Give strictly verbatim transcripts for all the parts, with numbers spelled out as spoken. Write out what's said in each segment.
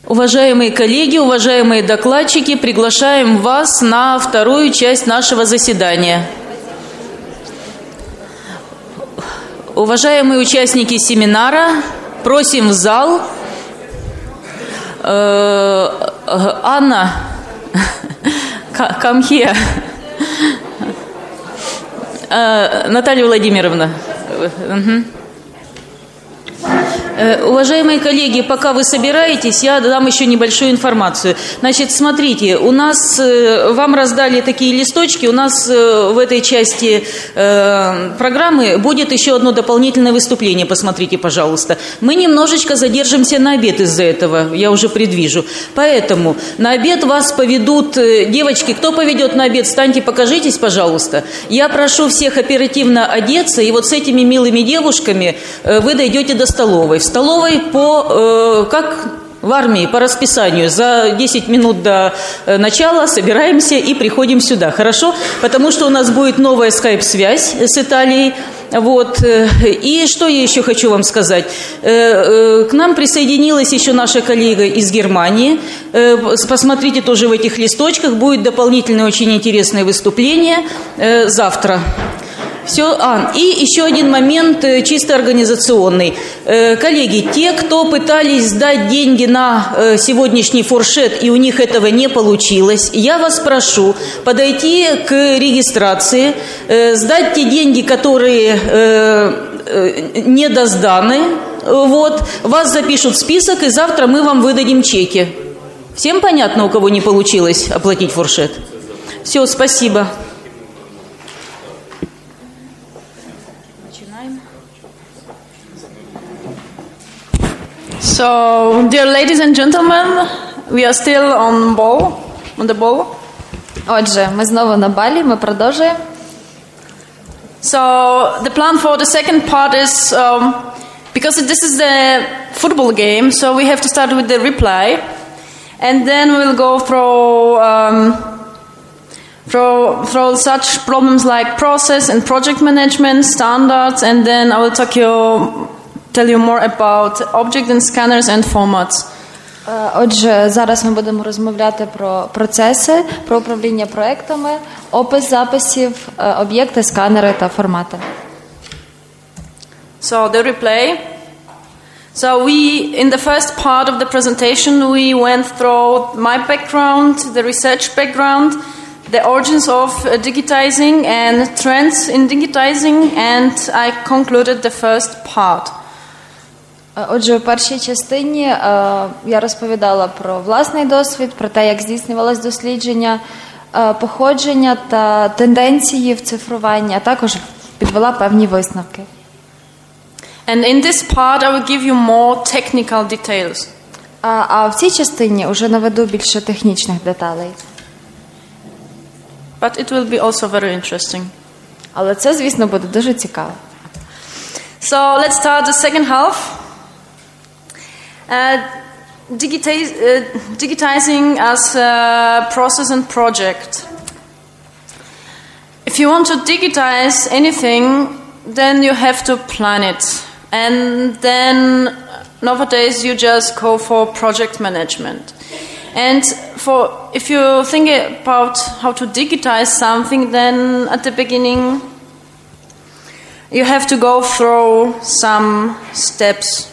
Уважаемые коллеги, уважаемые докладчики, приглашаем вас на вторую часть нашего заседания. Уважаемые участники семинара, просим в зал. Э, Анна, come here. Э, Наталья Владимировна. Угу. Уважаемые коллеги, пока вы собираетесь, я дам еще небольшую информацию. Значит, смотрите, у нас, вам раздали такие листочки, у нас в этой части э, программы будет еще одно дополнительное выступление, посмотрите, пожалуйста. Мы немножечко задержимся на обед из-за этого, я уже предвижу. Поэтому на обед вас поведут девочки. Кто поведет на обед? Встаньте, покажитесь, пожалуйста. Я прошу всех оперативно одеться, и вот с этими милыми девушками вы дойдете до столовой. В столовой по, э, как в армии, по расписанию. За десять минут до э, начала собираемся и приходим сюда. Хорошо? Потому что у нас будет новая скайп-связь с Италией. Вот. И что я еще хочу вам сказать. Э, э, к нам присоединилась еще наша коллега из Германии. Э, посмотрите тоже в этих листочках. Будет дополнительное очень интересное выступление э, завтра. Все. А, и еще один момент чисто организационный. Э, коллеги, те, кто пытались сдать деньги на э, сегодняшний фуршет, и у них этого не получилось, я вас прошу подойти к регистрации, э, сдать те деньги, которые э, э, не дозданы. Вот. Вас запишут в список, и завтра мы вам выдадим чеки. Всем понятно, у кого не получилось оплатить фуршет? Все, спасибо. So, dear ladies and gentlemen, we are still on ball, on the ball. Отже, ми знову на балі, ми продовжуємо. So, the plan for the second part is, um, because this is the football game, so we have to start with the reply, and then we'll go through, um, through, through such problems like process and project management, standards, and then I will talk you... tell you more about object and scanners and formats. Отже, зараз ми будемо розмовляти про процеси, про управління проектами, опис записів, об'єкти, сканери та формати. So the replay. So we, in the first part of the presentation, we went through my background, the research background, the origins of digitizing and trends in digitizing, and I concluded the first part. Отже, у першій частині е, я розповідала про власний досвід, про те, як здійснювалось дослідження, е, походження та тенденції в цифруванні, а також підвела певні висновки. And in this part I will give you more technical details. А, а в цій частині вже наведу більше технічних деталей. But it will be also very interesting. Але це, звісно, буде дуже цікаво. So let's start the second half. Uh, digitize, uh, digitizing as a process and project. If you want to digitize anything, then you have to plan it. And then nowadays you just go for project management. And for if you think about how to digitize something, then at the beginning you have to go through some steps.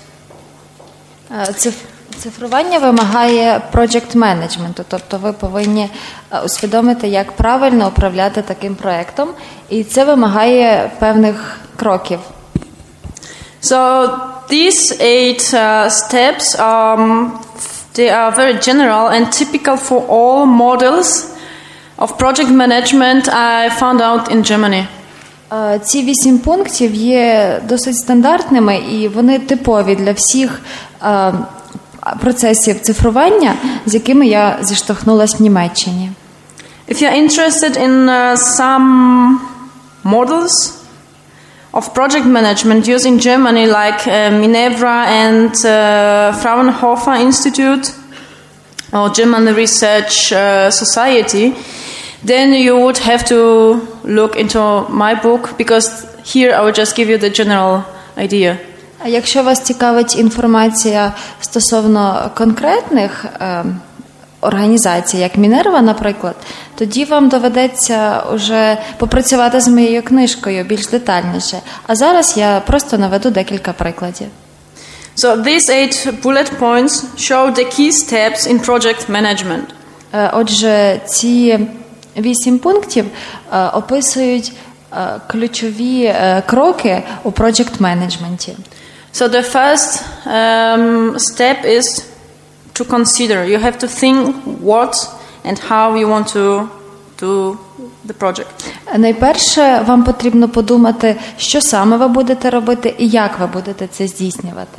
Цифрування вимагає project менеджменту, тобто ви повинні усвідомити, як правильно управляти таким проектом, і це вимагає певних кроків. So these eight uh, steps, um, they are very general and typical for all models of project management I found out in Germany. Ці вісім пунктів є досить стандартними, і вони типові для всіх процесів цифрування, з якими я зіштовхнулася в Німеччині. If you're interested in uh, some models of project management used in Germany, like uh, Minerva and uh, Fraunhofer Institute or German Research uh, Society, then you would have to look into my book, because here I will just give you the general idea. А якщо вас цікавить інформація стосовно конкретних е, організацій, як Мінерва, наприклад, тоді вам доведеться вже попрацювати з моєю книжкою більш детальніше. А зараз я просто наведу декілька прикладів. So these eight bullet points show the key steps in project management. Е, отже, ці вісім пунктів е, описують е, ключові е, кроки у проджект-менеджменті. So the first um, step is to consider. You have to think what and how you want to do the project. Найперше, вам потрібно подумати, що саме ви будете робити і як ви будете це здійснювати.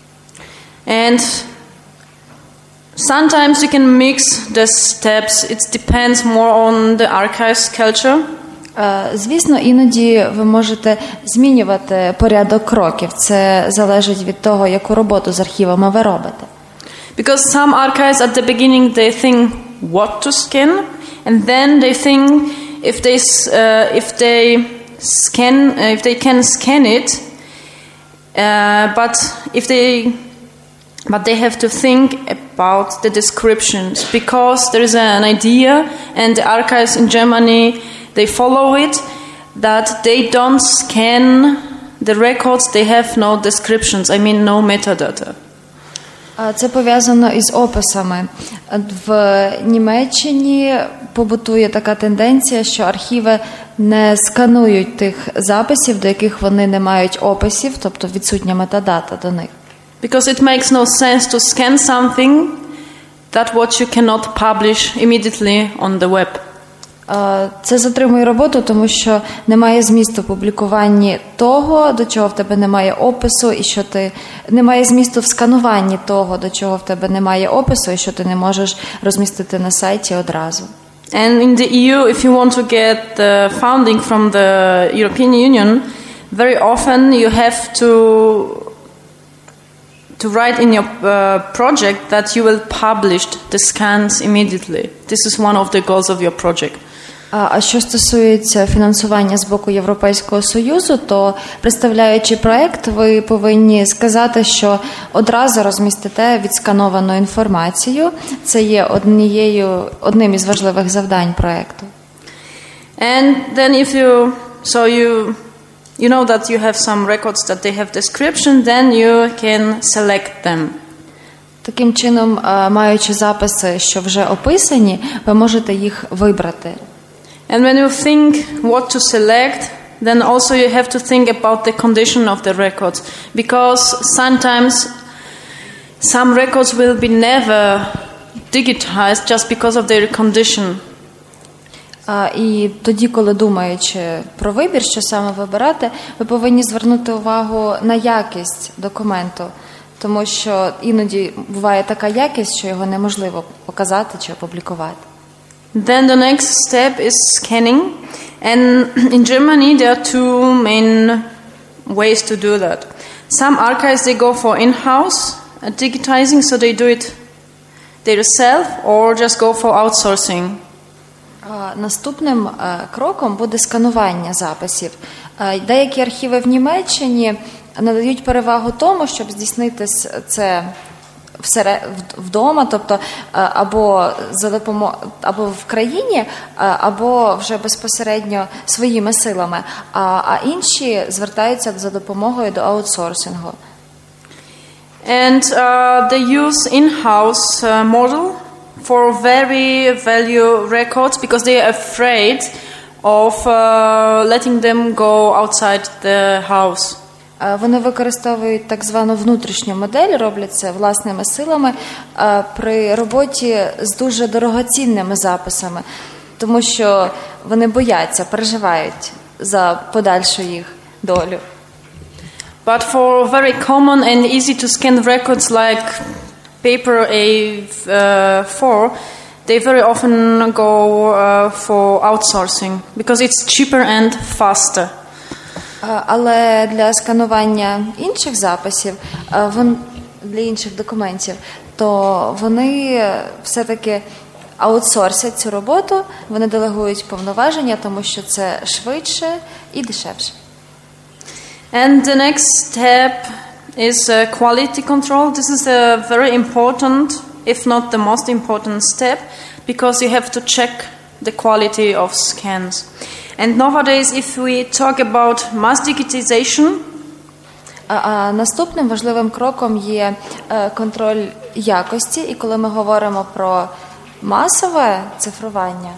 And sometimes you can mix the steps. It depends more on the archives culture. Звісно, іноді ви можете змінювати порядок кроків. Це залежить від того, яку роботу з архівами ви робите. Because some archives at the beginning they think what to scan, and then they think if they uh, if they scan uh, if they can scan it, uh, but if they but they have to think about the descriptions because there is an idea, and the archives in Germany they follow it that they don't scan the records. They have no descriptions. I mean, no metadata. Це пов'язано із описами. В Німеччині побутує така тенденція, що архіви не сканують тих записів, до яких вони не мають описів, тобто відсутня метадата до них. Because it makes no sense to scan something that what you cannot publish immediately on the web. Це затримує роботу, тому що немає змісту в публікуванні того, до чого в тебе немає опису, і що ти немає змісту в скануванні того, до чого в тебе немає опису, і що ти не можеш розмістити на сайті одразу. And in the E U, if you want to get the funding from the European Union, very often you have to to write in your uh, project that you will publish the scans immediately. This is one of the goals of your project. А що стосується фінансування з боку Європейського Союзу, то, представляючи проект, ви повинні сказати, що одразу розмістите відскановану інформацію. Це є однією, одним із важливих завдань проекту. And then if you, so you, you know that you have some records that they have description, then you can select them. Таким чином, маючи записи, що вже описані, ви можете їх вибрати. And when you think what to select, then also you have to think about the condition of the records, because sometimes some records will be never digitized just because of their condition. А, і тоді, коли думаючи про вибір, що саме вибирати, ви повинні звернути увагу на якість документу, тому що іноді буває така якість, що його неможливо показати чи опублікувати. Then the next step is scanning, and in Germany there are two main ways to do that. Some archives they go for in-house digitizing, so they do it themselves, or just go for outsourcing. Наступним кроком буде сканування записів. Деякі архіви в Німеччині надають перевагу тому, щоб здійснити це вдома, тобто або за допомогою, або в країні, або вже безпосередньо своїми силами, а, а інші звертаються за допомогою до аутсорсингу. And uh, they use in-house uh, model for very value records because they are afraid of uh, letting them go outside the house. Вони використовують так звану внутрішню модель, роблять це власними силами при роботі з дуже дорогоцінними записами, тому що вони бояться, переживають за подальшу їх долю. But for very common and easy to scan records like paper A four, they very often go uh, for outsourcing because it's cheaper and faster. Але для сканування інших записів, для інших документів, то вони все-таки аутсорсять цю роботу, вони делегують повноваження, тому що це швидше і дешевше. And the next step is uh, quality control. This is a very important, if not the most important step, because you have to check the quality of scans. And nowadays, if we talk about mass digitization, А, а наступним важливим кроком є е, контроль якості, і коли ми говоримо про масове цифрування,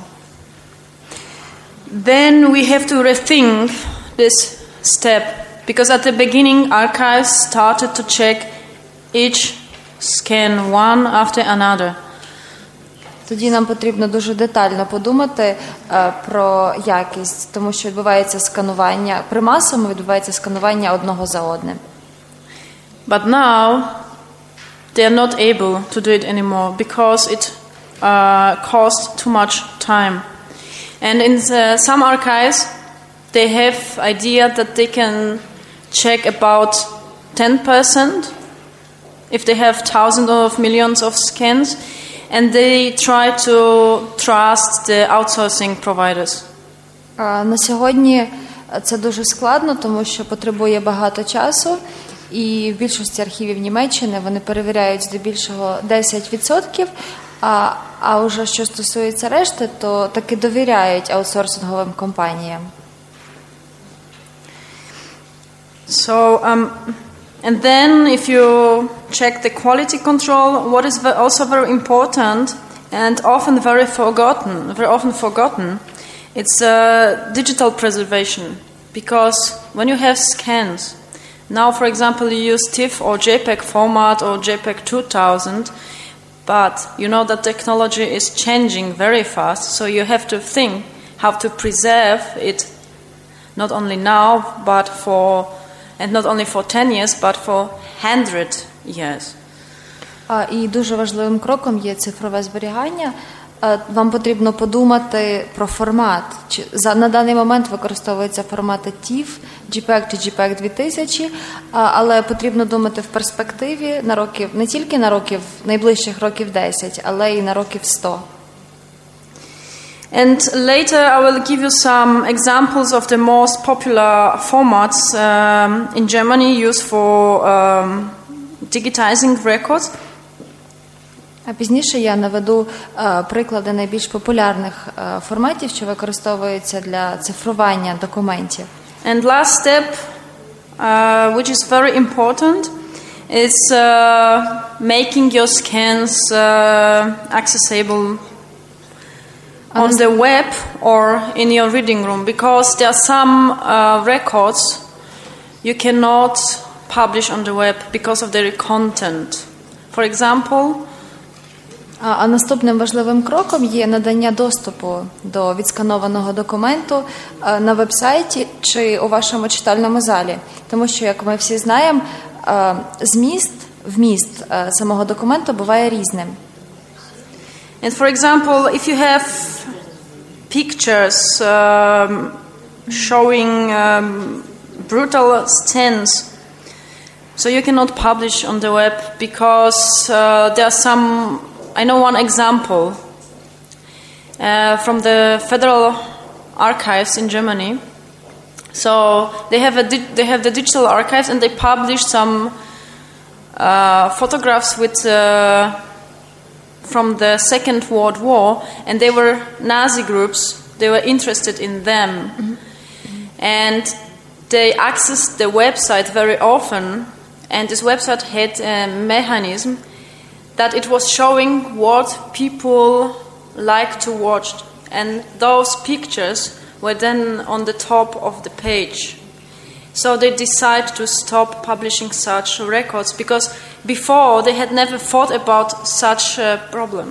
then we have to rethink this step, because at the beginning archives started to check each scan one after another. тоді нам потрібно дуже детально подумати е, про якість, тому що відбувається сканування, при масовому відбувається сканування одного за одним. But now they are not able to do it anymore because it uh, costs too much time. And in the, some archives, they have idea that they can check about ten percent if they have thousands of millions of scans, and they try to trust the outsourcing providers. А, на сьогодні це дуже складно, тому що потребує багато часу, і в більшості архівів Німеччини вони перевіряють здебільшого десять відсотків, а, а вже що стосується решти, то таки довіряють аутсорсинговим компаніям. So, um, and then if you check the quality control, what is also very important and often very forgotten, very often forgotten, it's uh, digital preservation. Because when you have scans, now for example you use TIFF or JPEG format or JPEG two thousand, but you know that technology is changing very fast, so you have to think how to preserve it not only now, but for and not only for ten years, but for one hundred years. А, і дуже важливим кроком є цифрове зберігання. А, вам потрібно подумати про формат. Чи, за, на даний момент використовуються формати TIFF, JPEG чи JPEG дві тисячі, а, але потрібно думати в перспективі на років, не тільки на років, найближчих років десять, але і на років сто. And later I will give you some examples of the most popular formats um, in Germany used for um, digitizing records. А пізніше я наведу е, приклади найбільш популярних е, форматів, що використовуються для цифрування документів. And last step, uh, which is very important, is uh, making your scans uh, accessible on the web or in your reading room, because there are some uh, records you cannot publish on the web because of their content. For example, А, а наступним важливим кроком є надання доступу до відсканованого документу а, на веб-сайті чи у вашому читальному залі. Тому що, як ми всі знаємо, а, зміст, вміст а, самого документу буває різним. and for example, if you have pictures um, showing um, brutal scenes, so you cannot publish on the web because uh, there are some. I know one example uh, from the Federal Archives in Germany. So they have a di- they have the digital archives, and they publish some uh, photographs with uh, from the Second World War, and they were Nazi groups. They were interested in them, mm-hmm. and they accessed the website very often. And this website had a mechanism that it was showing what people like to watch, and those pictures were then on the top of the page. So they decided to stop publishing such records because before they had never thought about such a problem.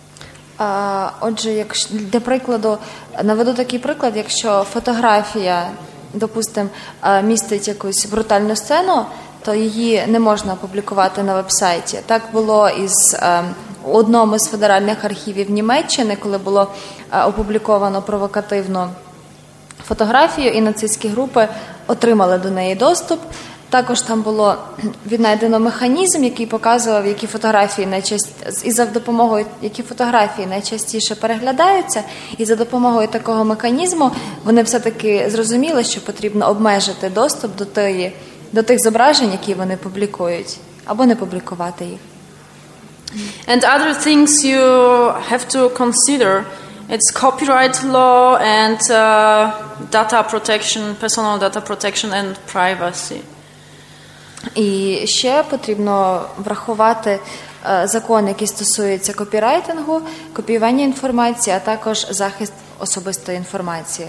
А, отже, якщо, для прикладу, наведу такий приклад, якщо фотографія, допустимо, містить якусь брутальну сцену, то її не можна опублікувати на веб-сайті. Так було із е, у одному з федеральних архівів Німеччини, коли було е, опубліковано провокативну фотографію, і нацистські групи отримали до неї доступ. Також там було віднайдено механізм, який показував, які фотографії найчастіше, і за допомогою які фотографії найчастіше переглядаються, і за допомогою такого механізму вони все-таки зрозуміли, що потрібно обмежити доступ до тої до тих зображень, які вони публікують, або не публікувати їх. And other things you have to consider, it's copyright law and uh, data protection, personal data protection and privacy. І ще потрібно врахувати е, закон, який стосується копірайтингу, копіювання інформації, а також захист особистої інформації.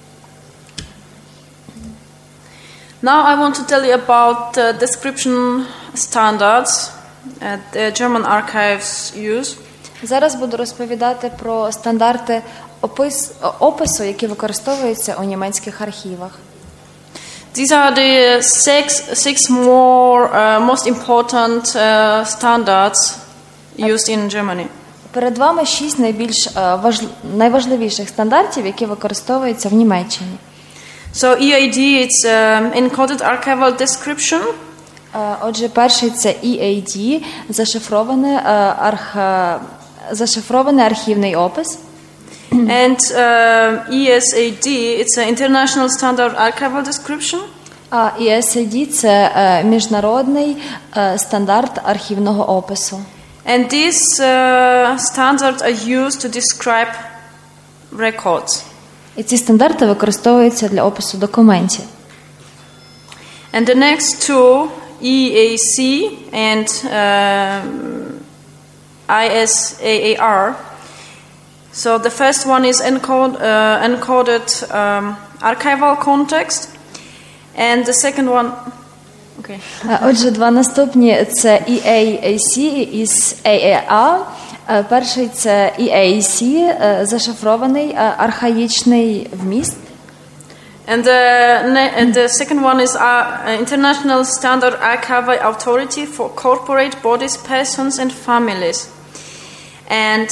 Now I want to tell you about uh, description standards that the German archives use. Зараз буду розповідати про стандарти опис, опису, які використовуються у німецьких архівах. These are the six, six more uh, most important uh, standards used in Germany. Перед вами шість найбільш е, важ... найважливіших стандартів, які використовуються в Німеччині. So E A D it's um, encoded archival description. Е, Отже, перший це E A D, зашифрований е, арх... зашифрований архівний опис. And uh, E S A D it's an international standard archival description. А E S A D це е, міжнародний е, стандарт архівного опису. And these uh, standards are used to describe records. І ці стандарти використовуються для опису документів. And the next two, E A C and uh, I S A A R. So the first one is encode, uh, encoded um, archival context, and the second one. Okay. Отже, два наступні це E A A C і A A R. Перший це E A C, зашифрований архаїчний вміст. And the, and the second one is uh, International Standard Archival Authority for Corporate Bodies, Persons and Families. And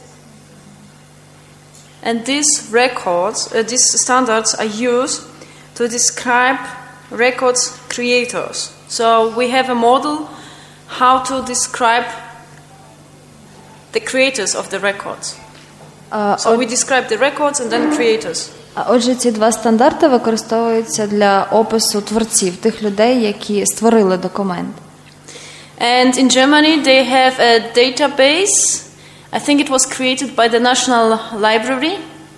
and these records, uh, these standards are used to describe records creators. So we have a model how to describe the creators of the records. Uh, so we describe the records and then creators. Отже, ці два стандарти використовуються для опису творців, тих людей, які створили документ. And in Germany they have a database. I think it was created by the National Library.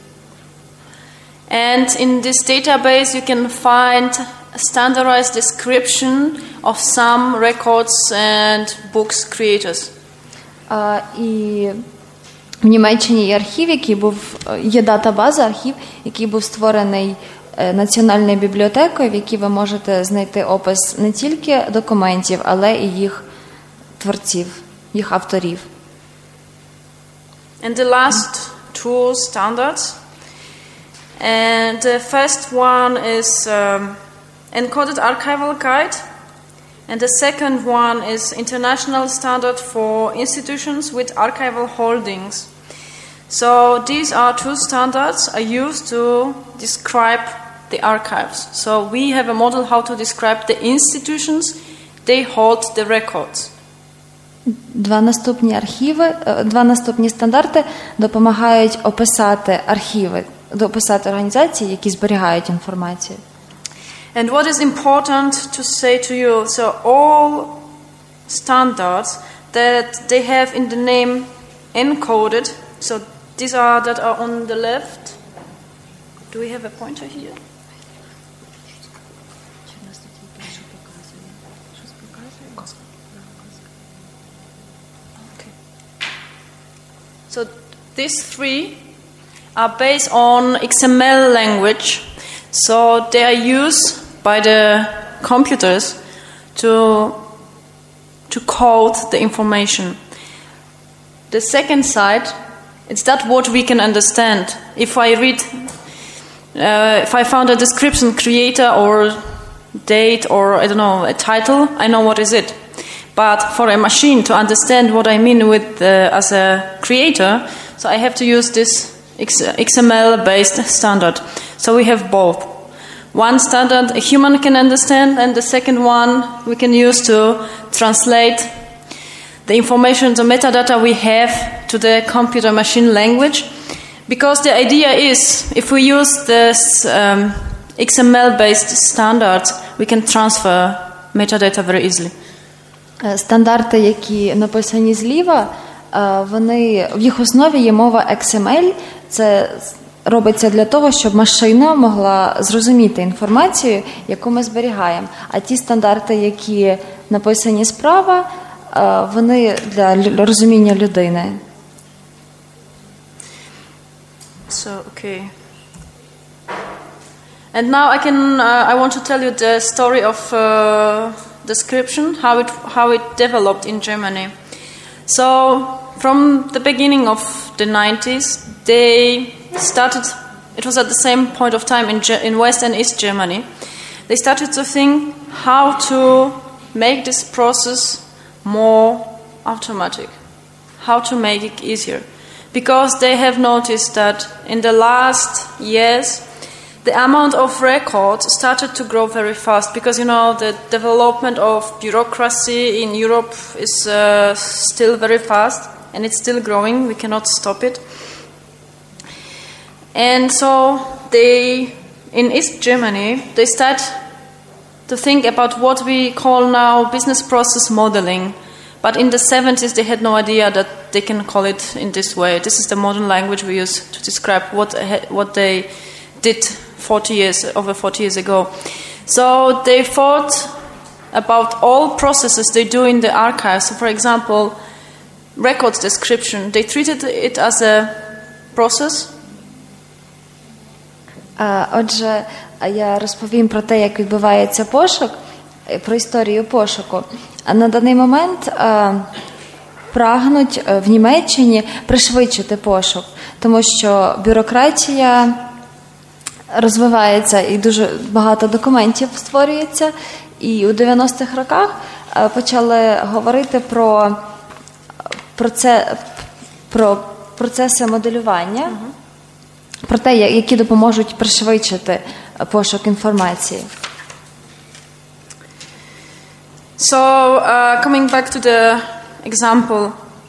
And in this database you can find a standardized description of some records and books creators. Uh, і в Німеччині є архів, який був, є датабаза, архів, який був створений Національною бібліотекою, в якій ви можете знайти опис не тільки документів, але і їх творців, їх авторів. And the last two standards. And the first one is um, encoded archival guide. And the second one is international standard for institutions with archival holdings. So these are two standards are used to describe the archives. So we have a model how to describe the institutions, they hold the records. Два наступні архіви, два наступні стандарти допомагають описати архіви, описати організації, які зберігають інформацію. And what is important to say to you, so all standards that they have in the name encoded, so these are that are on the left. Do we have a pointer here? Okay. So these three are based on X M L language, so they are used by the computers to to code the information. The second side, it's that what we can understand. If I read, uh, if I found a description, creator or date or I don't know a title, I know what is it. But for a machine to understand what I mean with uh, as a creator, so I have to use this X M L-based standard. So we have both. One standard a human can understand, and the second one we can use to translate the information, the metadata we have to the computer machine language. Because the idea is, if we use this um, X M L-based standards, we can transfer metadata very easily. Стандарти, які написані зліва, вони, в їх основі є мова ікс ем ель. Це робиться для того, щоб машина могла зрозуміти інформацію, яку ми зберігаємо. А ті стандарти, які написані справа, вони для розуміння людини. So, okay. And now I can uh, I want to tell you the story of uh, description, how it how it developed in Germany. So from the beginning of the nineties, they started. It was at the same point of time in in West and East Germany. They started to think how to make this process more automatic, how to make it easier, because they have noticed that in the last years the amount of records started to grow very fast, because you know the development of bureaucracy in Europe is uh, still very fast and it's still growing. We cannot stop it. And so they, in East Germany, they start to think about what we call now business process modeling. But in the seventies, they had no idea that they can call it in this way. This is the modern language we use to describe what what they did forty years, over forty years ago. So they thought about all processes they do in the archives. So for example, records description. They treated it as a process. Отже, я розповім про те, як відбувається пошук, про історію пошуку. На даний момент прагнуть в Німеччині пришвидшити пошук, тому що бюрократія розвивається і дуже багато документів створюється. І у дев'яностих роках почали говорити про, про, це, про процеси моделювання, uh-huh. про те, які допоможуть пришвидшити пошук інформації. So, uh, coming back to the example.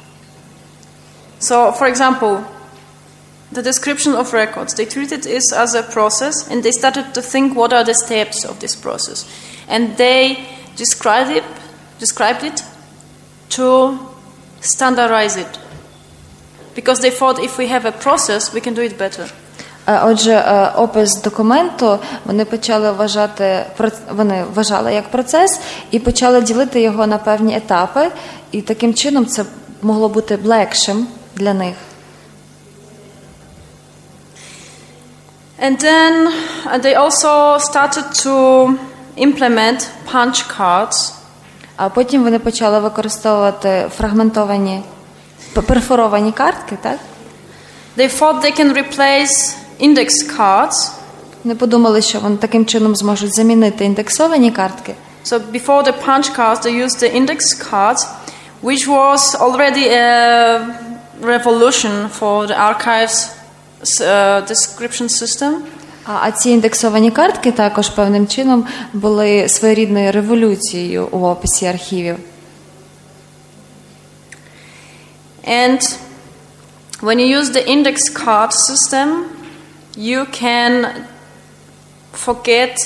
So, for example, the description of records, they treated it as a process, and they started to think what are the steps of this process. And they described it, described it to standardize it. Because they thought if we have a process, we can do it better. Отже, опис документу вони почали вважати, вони вважали як процес і почали ділити його на певні етапи, і таким чином це могло бути легшим для них. And then uh, they also started to implement punch cards. А потім вони почали використовувати фрагментовані, перфоровані картки, так? They thought they can replace index cards. Вони подумали, що вони таким чином зможуть замінити індексовані картки. So before the punch cards, they used the index cards, which was already a revolution for the archives uh, description system. А, а ці індексовані картки також певним чином були своєрідною революцією у описі архівів. And when you use the index card system, you can forget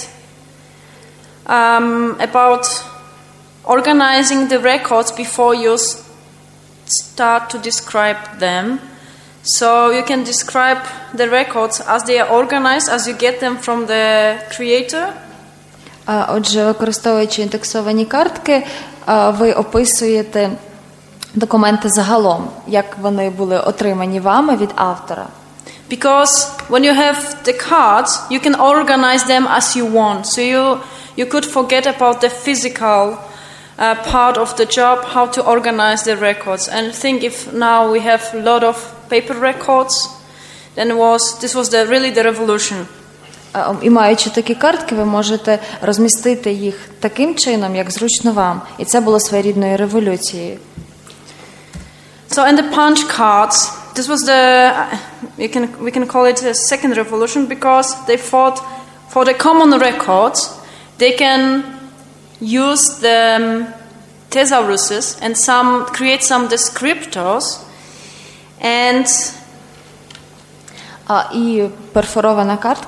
um, about organizing the records before you start to describe them. So you can describe the records as they are organized, as you get them from the creator. А, отже, використовуючи індексовані картки, а, ви описуєте документи загалом, як вони були отримані вами від автора. Because when you have the cards, you can organize them as you want. So you you could forget about the physical uh, part of the job, how to organize the records. And think if now we have a lot of paper records, then was this was the really the revolution. І маючи такі картки, ви можете розмістити їх таким чином, як зручно вам. І це було своєрідною революцією. So in the punch cards, this was the you can we can call it a second revolution, because they thought for the common records they can use the thesauruses and some create some descriptors and а і перфорована картка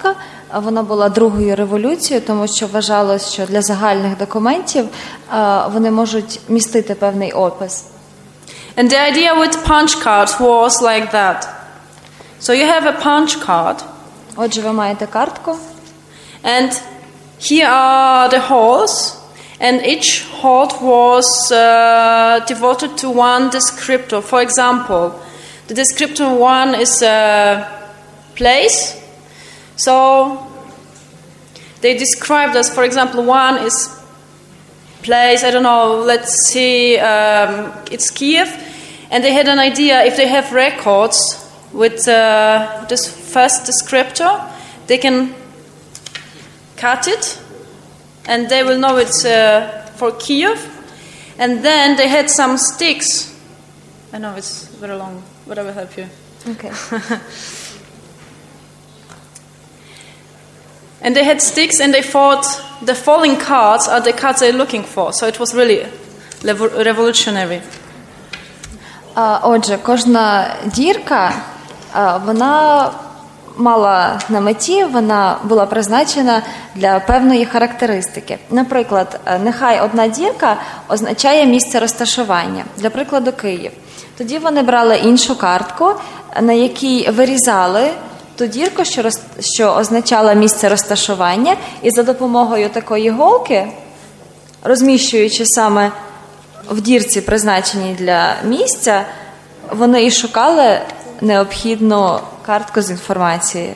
вона була другою революцією, тому що вважалось, що для загальних документів вони можуть містити певний опис. And the idea with punch cards was like that. So you have a punch card. Отже, ви маєте картку. And here are the holes. And each hole was uh, devoted to one descriptor. For example, the descriptor one is a place. So they described as, for example, one is place, I don't know, let's see, um, it's Kiev. And they had an idea, if they have records with uh, this first descriptor, they can cut it. And they will know it's uh, for Kiev. And then they had some sticks. I know it's very long, but I will help you. Okay. And they had sticks and they thought the falling cards are the cards they're looking for. So it was really revolutionary. Отже, кожна дірка, вона мала на меті, вона була призначена для певної характеристики. Наприклад, нехай одна дірка означає місце розташування. Для прикладу, Київ. Тоді вони брали іншу картку, на якій вирізали ту дірку, що, роз... що означала місце розташування, і за допомогою такої голки, розміщуючи саме в дірці, призначеній для місця, вони і шукали необхідну картку з інформацією.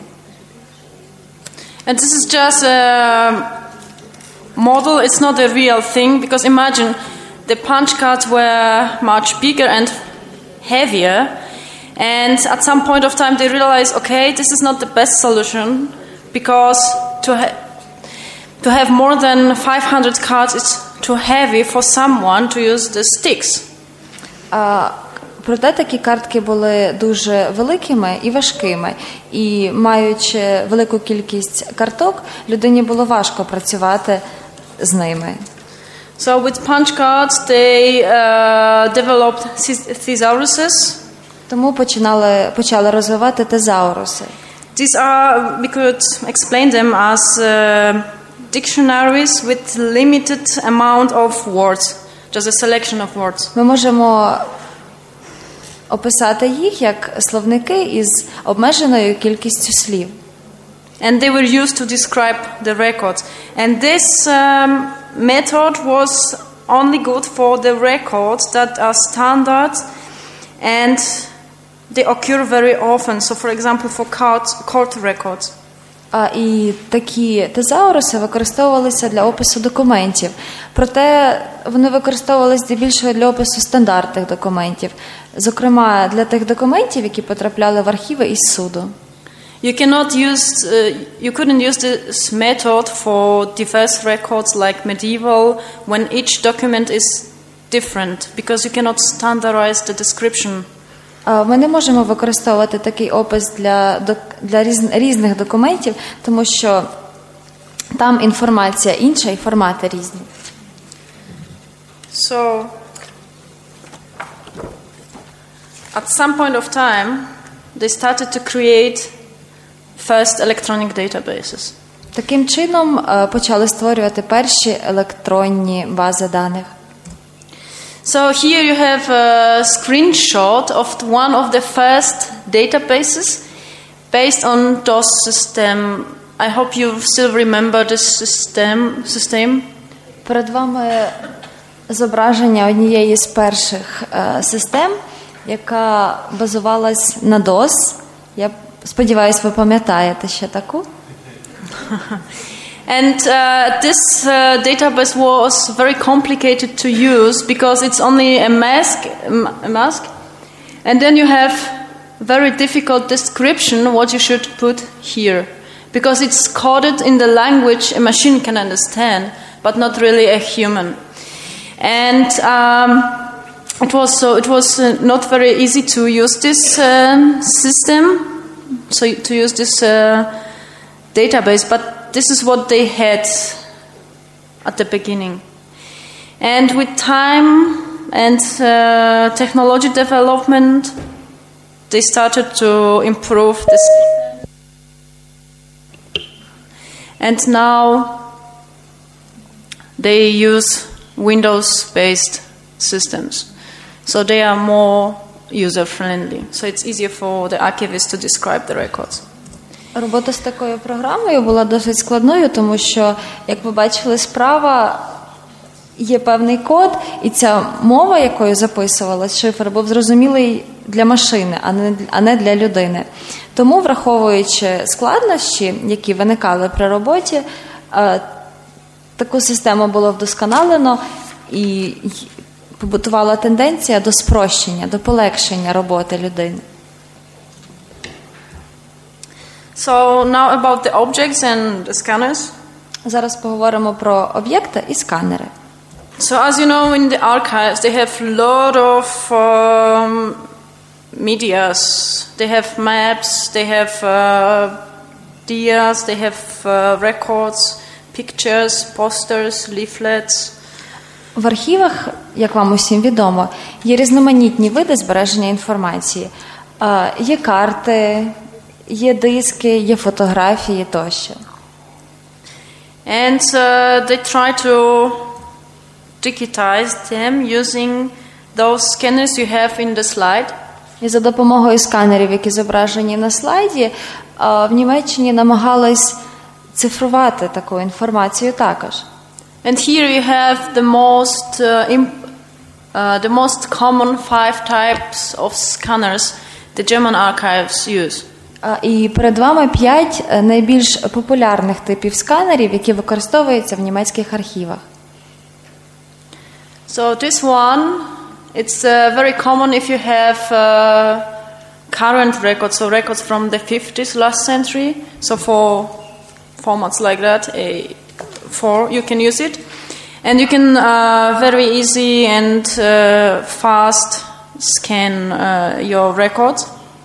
And this is just a model, it's not a real thing, because imagine the punch cards were much bigger and heavier, and at some point of time they realized, okay, this is not the best solution, because to, ha- to have more than five hundred cards is too heavy for someone to use the sticks. Uh, Проте такі картки були дуже великими і важкими. І маючи велику кількість карток, людині було важко працювати з ними. So with punch cards they uh, developed thesauruses. Тому починали, почали розвивати тезауруси. These are, we could explain them as uh, dictionaries with limited amount of words, just a selection of words. Ми можемо описати їх як словники із обмеженою кількістю слів. And they were used to describe the records. And this um, method was only good for the records that are standard and they occur very often. So, for example, for court, court records. А і такі тезауруси використовувалися для опису документів. Проте вони використовувалися здебільшого для опису стандартних документів. Зокрема, для тих документів, які потрапляли в архіви із суду. You cannot use, uh, you couldn't use this method for diverse records like medieval, when each document is different, because you cannot standardize the description. Ми не можемо використовувати такий опис для, для різних документів, тому що там інформація інша і формати різні. So, at some point of time, they started to create first electronic databases. Таким чином почали створювати перші електронні бази даних. So here you have a screenshot of one of the first databases based on DOS system. I hope you still remember this system. system. Перед вами зображення однієї з перших е, систем, яка базувалась на DOS. Я сподіваюся, ви пам'ятаєте ще таку. And uh, this uh, database was very complicated to use because it's only a mask, a mask, and then you have very difficult description what you should put here, because it's coded in the language a machine can understand, but not really a human. And um, it was so it was uh, not very easy to use this uh, system, so to use this uh, database, but this is what they had at the beginning. And with time and uh, technology development, they started to improve this. And now they use Windows-based systems. So they are more user-friendly. So it's easier for the archivist to describe the records. Робота з такою програмою була досить складною, тому що, як ви бачили, справа є певний код, і ця мова, якою записувалась, шифр, був зрозумілий для машини, а не, а не для людини. Тому, враховуючи складнощі, які виникали при роботі, таку систему було вдосконалено і побутувала тенденція до спрощення, до полегшення роботи людини. So now about the objects and the scanners. Зараз поговоримо про об'єкти і сканери. So as you know, in the archives they have a lot of um, medias. They have maps, they have uh, dias, they have uh, records, pictures, posters, leaflets. В архівах, як вам усім відомо, є різноманітні види збереження інформації. Є карти, є диски, є фотографії тощо. And uh, they try to digitize them using those scanners you have in the slide. І за допомогою сканерів, які зображені на слайді, в Німеччині намагались цифрувати таку інформацію також. And here you have the most uh, imp, uh, the most common five types of scanners the German archives use. І перед вами п'ять найбільш популярних типів сканерів, які використовуються в німецьких архівах. So this one, it's uh, very common if you have uh, current records, so records from the fifties last century. So for formats like that, a four, you can use it, and you can uh, very easy and uh, fast scan uh, your records.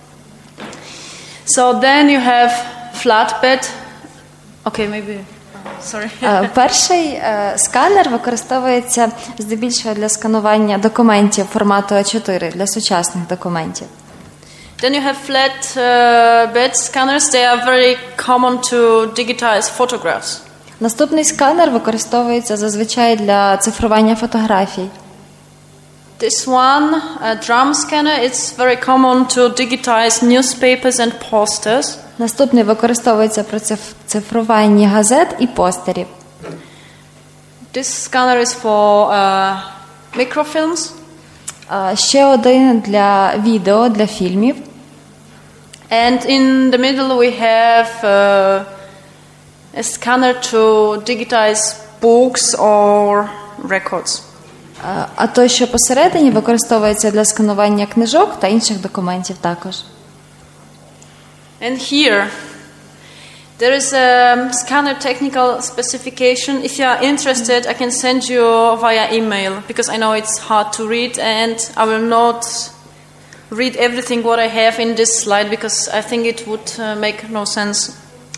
So then you have flatbed. Okay, maybe. Sorry. Перший сканер використовується здебільшого для сканування документів формату а чотири, для сучасних документів. Then you have flat uh, bed scanners. They are very common to digitize photographs. Наступний сканер використовується зазвичай для цифрування фотографій. This one, a drum scanner, it's very common to digitize newspapers and posters. Наступний використовується при цифруванні газет і постерів. This scanner is for uh, microfilms. Ще один для відео, для фільмів. And in the middle we have uh, a scanner to digitize books or records. А той, що посередині, використовується для сканування книжок та інших документів також. And here there is a scanner technical specification. If you are interested, I can send you via email because I know it's hard to read and I will not read everything what I have in this slide because I think it would uh, make no sense.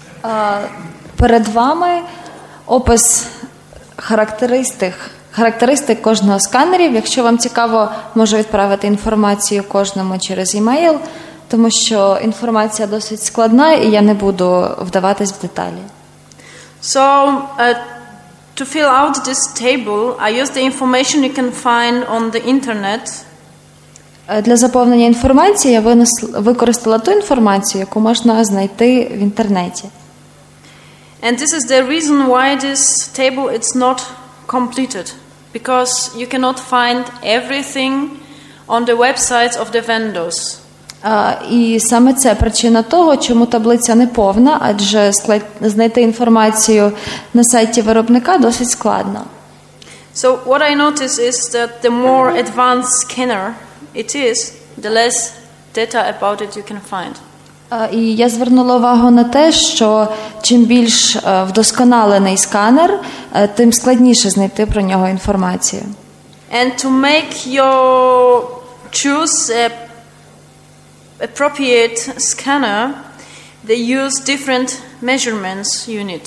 Перед вами опис характеристик Характеристик кожного з сканерів. Якщо вам цікаво, можу відправити інформацію кожному через імейл, тому що інформація досить складна і я не буду вдаватись в деталі. So, uh, to fill out this table, I use the information you can find on the internet. Для заповнення інформації я використала ту інформацію, яку можна знайти в інтернеті. And this is the reason why this table is not completed. Because you cannot find everything on the websites of the vendors. І саме це причина того, чому таблиця не повна, адже знайти інформацію на сайті виробника досить складно. So what I notice is that the more advanced scanner it is, the less data about it you can find. І я звернула увагу на те, що чим більш вдосконалений сканер, тим складніше знайти про нього інформацію. And to make your choose a appropriate scanner, they use different measurements unit.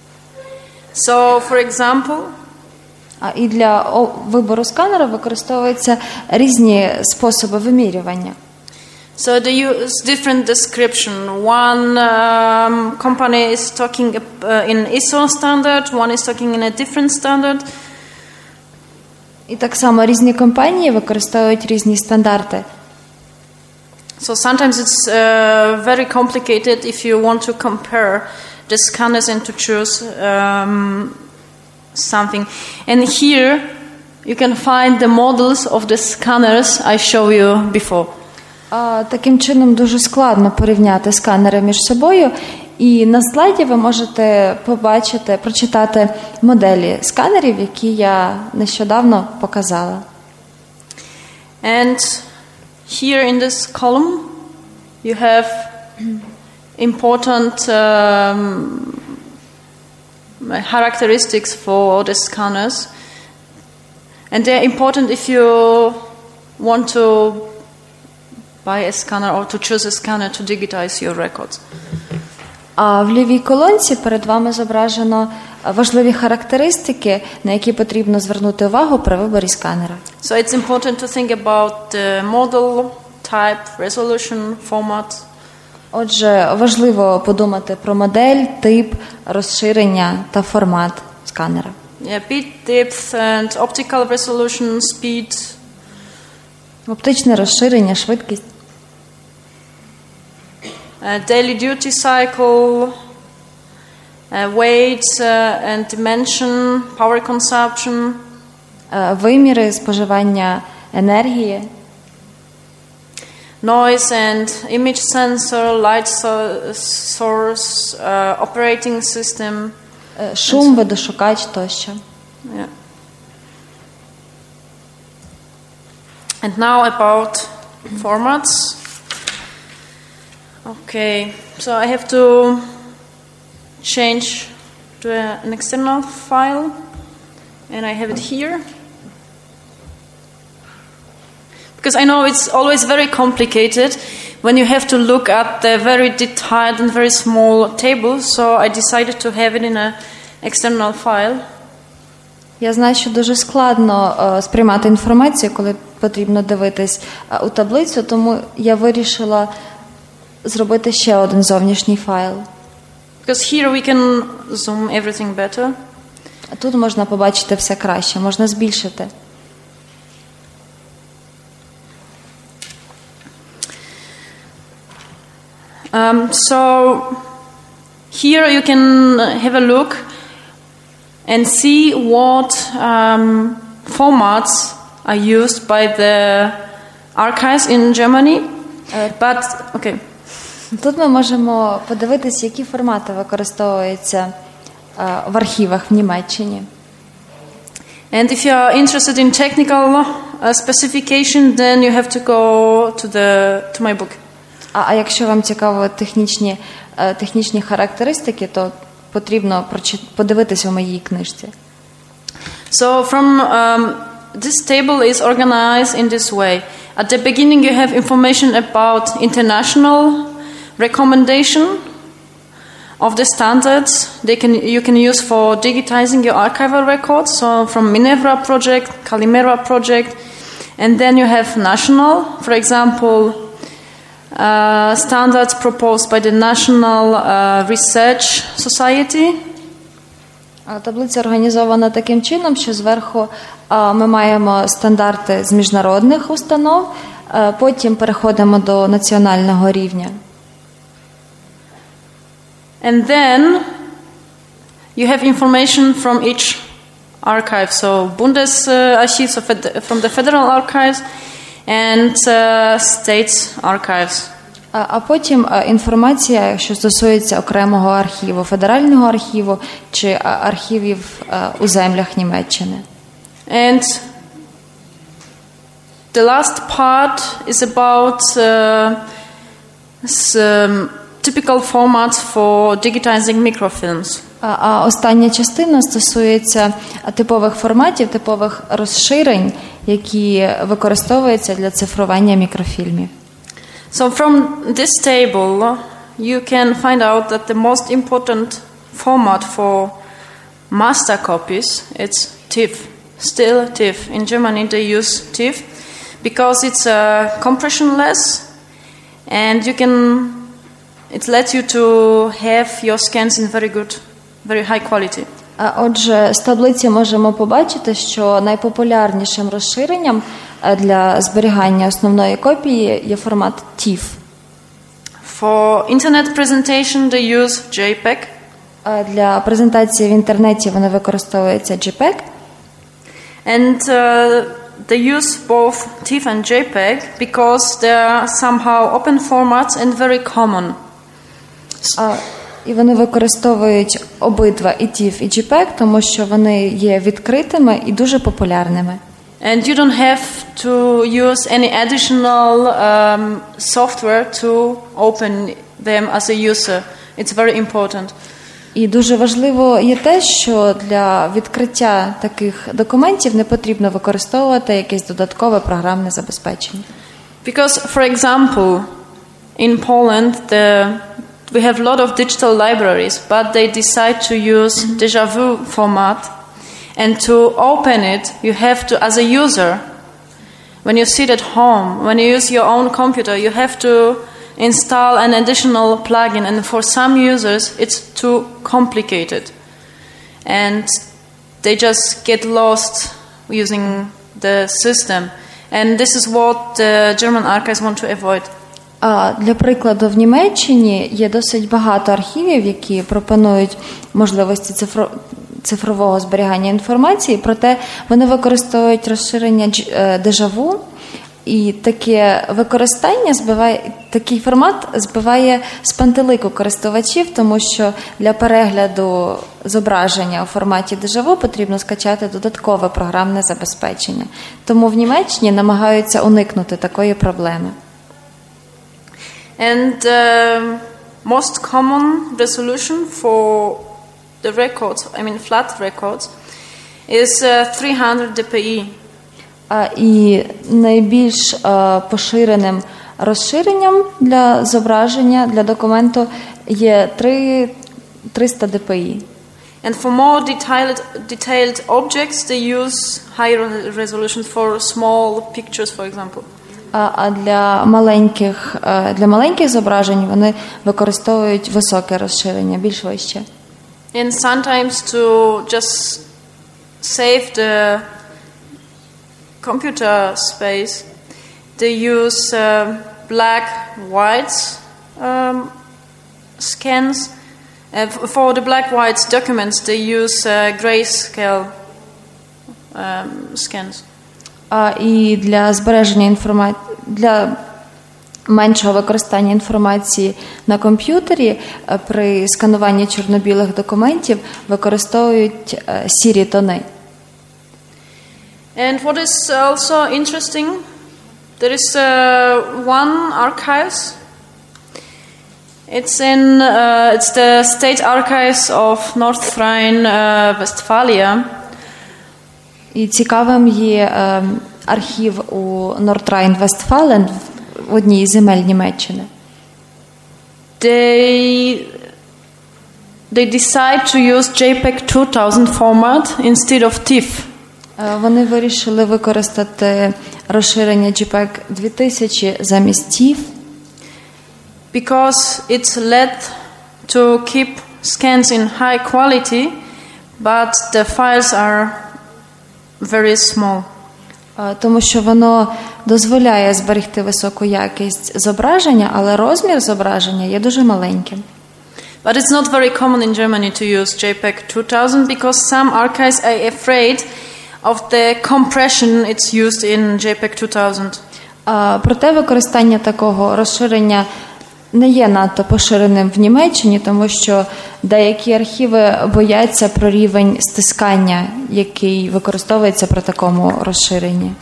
So, for example, І для вибору сканера використовуються різні способи вимірювання. So they use different description. One um, company is talking uh, in I S O standard, one is talking in a different standard. І так само різні компанії використовують різні стандарти. So sometimes it's uh, very complicated if you want to compare the scanners and to choose um, something. And here you can find the models of the scanners I showed you before. А, таким чином дуже складно порівняти сканери між собою. І на слайді ви можете побачити, прочитати моделі сканерів, які я нещодавно показала. And here in this column you have important um, characteristics for the scanners. And they're important if you want to buy a scanner or to choose a scanner to digitize your records. А в лівій колонці перед вами зображено важливі характеристики, на які потрібно звернути увагу при виборі сканера. So it's important to think about the model, type, resolution, format. Отже, важливо подумати про модель, тип, розширення та формат сканера. Yeah, bit depth and optical resolution, speed. Оптичне розширення, швидкість. Uh, daily duty cycle, uh, weight uh, and dimension, power consumption. Uh, виміри споживання енергії. Noise and image sensor, light so- source, uh, operating system. Uh, шум, видошукач тощо. Yeah. And now about formats. Okay, so I have to change to a, an external file, and I have it here. Because I know it's always very complicated when you have to look at the very detailed and very small table, so I decided to have it in an external file. Я знаю, що дуже складно uh, сприймати інформацію, коли потрібно дивитись uh, у таблицю, тому я вирішила зробити ще один зовнішній файл. Because here we can zoom everything better. А тут можна побачити все краще, можна збільшити. Um, so here you can have a look and see what um, formats are used by the archives in Germany. Uh, but okay. Тут ми можемо подивитися, які формати використовуються uh, в архівах в Німеччині. And if you are interested in technical uh, specification, then you have to go to the to my book. А, а якщо вам цікаво технічні, uh, технічні характеристики, то потрібно подивитися у моїй книжці. So from um, this table is organized in this way. At the beginning you have information about international recommendation of the standards they can you can use for digitizing your archival records. So from Minerva project, Calimera project, and then you have national, for example, uh, standards proposed by the National uh, Research Society. Таблиця організована таким чином, що зверху а, ми маємо стандарти з міжнародних установ, а, потім переходимо до національного рівня. And then you have information from each archive, so Bundesarchiv, so from the federal archives, and uh, state archives. А, а потім а, інформація, що стосується окремого архіву, федерального архіву чи а, архівів а, у землях Німеччини. And the last part is about uh, some typical formats for digitizing microfilms. А, а остання частина стосується типових форматів, типових розширень, які використовуються для цифрування мікрофільмів. So from this table, you can find out that the most important format for master copies it's TIFF. Still TIFF. In Germany they use TIFF because it's uh, compressionless And you can, it lets you to have your scans in very good, very high quality. Отже, з таблиці можемо побачити, що найпопулярнішим розширенням для зберігання основної копії є формат тіф. For internet presentation they use JPEG. Для презентації в інтернеті вони використовуються JPEG. And uh, they use both TIFF and JPEG because they are somehow open formats and very common. А, і вони використовують обидва і тіф, і JPEG, тому що вони є відкритими і дуже популярними. And you don't have to use any additional um, software to open them as a user. It's very important. І дуже важливо є те, що для відкриття таких документів не потрібно використовувати якесь додаткове програмне забезпечення. Because, for example, in Poland, the, we have a lot of digital libraries, but they decide to use Deja Vu format. And to open it, you have to, as a user, when you sit at home, when you use your own computer, you have to install an additional plugin. And for some users, it's too complicated. And they just get lost using the system. And this is what the German archives want to avoid. А для прикладу, в Німеччині є досить багато архівів, які пропонують можливості цифро... цифрового зберігання інформації, проте вони використовують розширення Deja Vu, і таке використання збиває, такий формат збиває з пантелику користувачів, тому що для перегляду зображення у форматі Deja Vu потрібно скачати додаткове програмне забезпечення. Тому в Німеччині намагаються уникнути такої проблеми. And the most common resolution for the records, I mean flat records, is uh, three hundred D P I. А, і найбільш а, поширеним розширенням для зображення, для документу є триста D P I. And for more detailed, detailed objects, they use higher resolutions for small pictures, for example. А для маленьких, для маленьких зображень вони використовують високе розширення, більш вище. And sometimes to just save the computer space, they use uh, black white um, scans. Uh, for the black white documents, they use uh, grayscale um, scans. А і для збереження інформації, для меншого використання інформації на комп'ютері при скануванні чорно-білих документів використовують сірі тони. And what is also interesting, there is uh, one archives. It's in uh, it's the State Archives of North Rhine-Westphalia. І цікавим є е, архів у Нордрайн-Вестфален в одній із земель Німеччини. They they decide to use JPEG two thousand format instead of TIFF. Е, вони вирішили використати розширення JPEG дві тисячі замість TIFF. Because it's led to keep scans in high quality, but the files are very small. Тому що воно дозволяє зберегти високу якість зображення, але розмір зображення є дуже маленьким. But it's not very common in Germany to use JPEG two thousand because some archives are afraid of the compression it's used in JPEG two thousand. Проте використання такого розширення не є надто поширеним в Німеччині, тому що деякі архіви бояться про рівень стискання, який використовується при такому розширенні.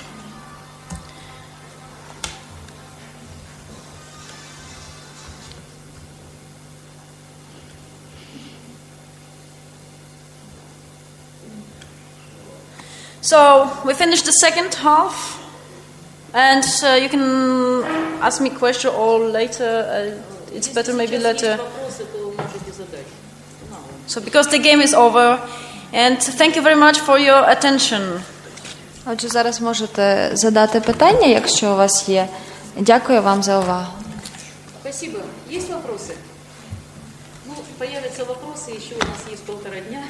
So we finished the second half. And uh, you can ask me question or later. Uh, it's better maybe later. So because the game is over, and thank you very much for your attention. Отже, зараз можете задати питання, якщо у вас є. Дякую вам за увагу. Спасибо. Есть вопросы? Ну, появятся вопросы, еще у нас есть полтора дня.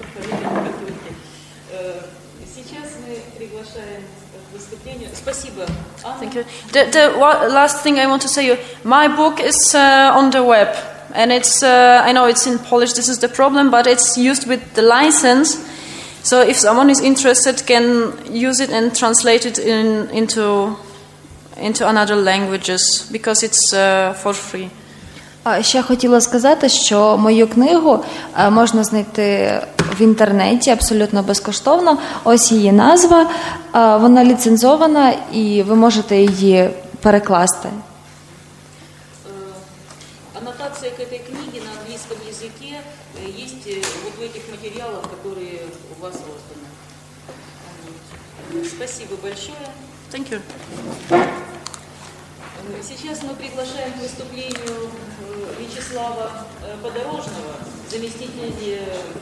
Сейчас мы приглашаем к выступлению. Спасибо. Thank you. The, the last thing I want to say, my book is uh, on the web, and it's uh, I know it's in Polish. This is the problem, but it's used with the license. So if someone is interested, can use it and translate it in, into into another languages because it's uh, for free. Ще хотіла сказати, що мою книгу можна знайти в інтернеті абсолютно безкоштовно. Ось її назва. Вона ліцензована і ви можете її перекласти. Аннотация к этой книге на английском языке есть вот в этих материалах, которые у вас розданы. Спасибо большое. Thank you. Сейчас мы приглашаем к выступлению Вячеслава Подорожного, заместителя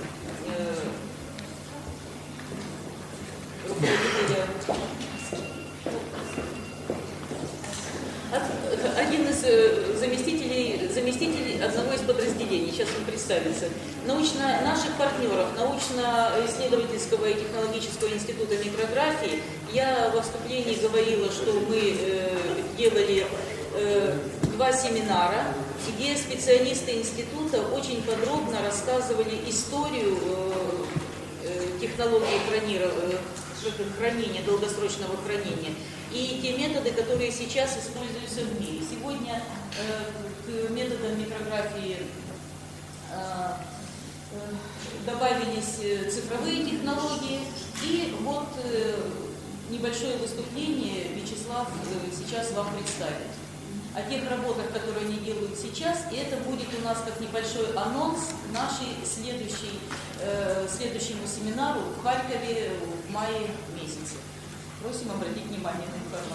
руководителя, один из заместителей, заместителей одного из подразделений, сейчас он представится, научно, наших партнеров научно-исследовательского и технологического института микрографии. Я во вступлении говорила, что мы э, делали э, два семинара, где специалисты института очень подробно рассказывали историю э, технологии хранирования, хранения, долгосрочного хранения и те методы, которые сейчас используются в мире. Сегодня э, к методам микрографии э, э, добавились цифровые технологии, и вот э, небольшое выступление Вячеслав э, сейчас вам представит о тех работах, которые они делают сейчас, и это будет у нас как небольшой анонс к нашей следующей, э, следующему семинару в Харькове в мае месяце. Просим обратить внимание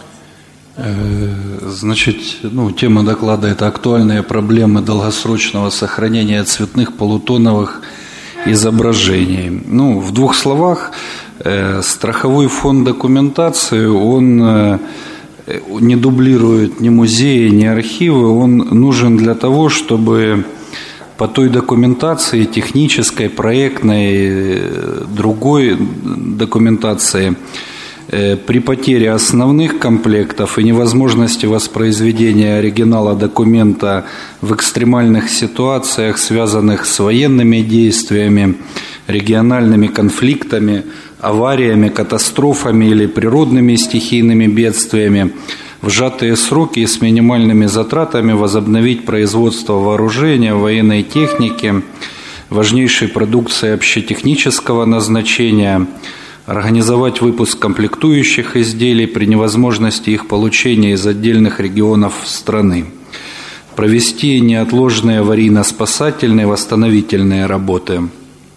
на информацию. Значит, ну, тема доклада – это актуальные проблемы долгосрочного сохранения цветных полутоновых изображений. Ну, в двух словах, э, страховой фонд документации, он э, не дублирует ни музеи, ни архивы, он нужен для того, чтобы по той документации, технической, проектной, другой документации, при потере основных комплектов и невозможности воспроизведения оригинала документа в экстремальных ситуациях, связанных с военными действиями, региональными конфликтами, авариями, катастрофами или природными стихийными бедствиями, в сжатые сроки и с минимальными затратами возобновить производство вооружения, военной техники, важнейшей продукции общетехнического назначения, организовать выпуск комплектующих изделий при невозможности их получения из отдельных регионов страны, провести неотложные аварийно-спасательные восстановительные работы,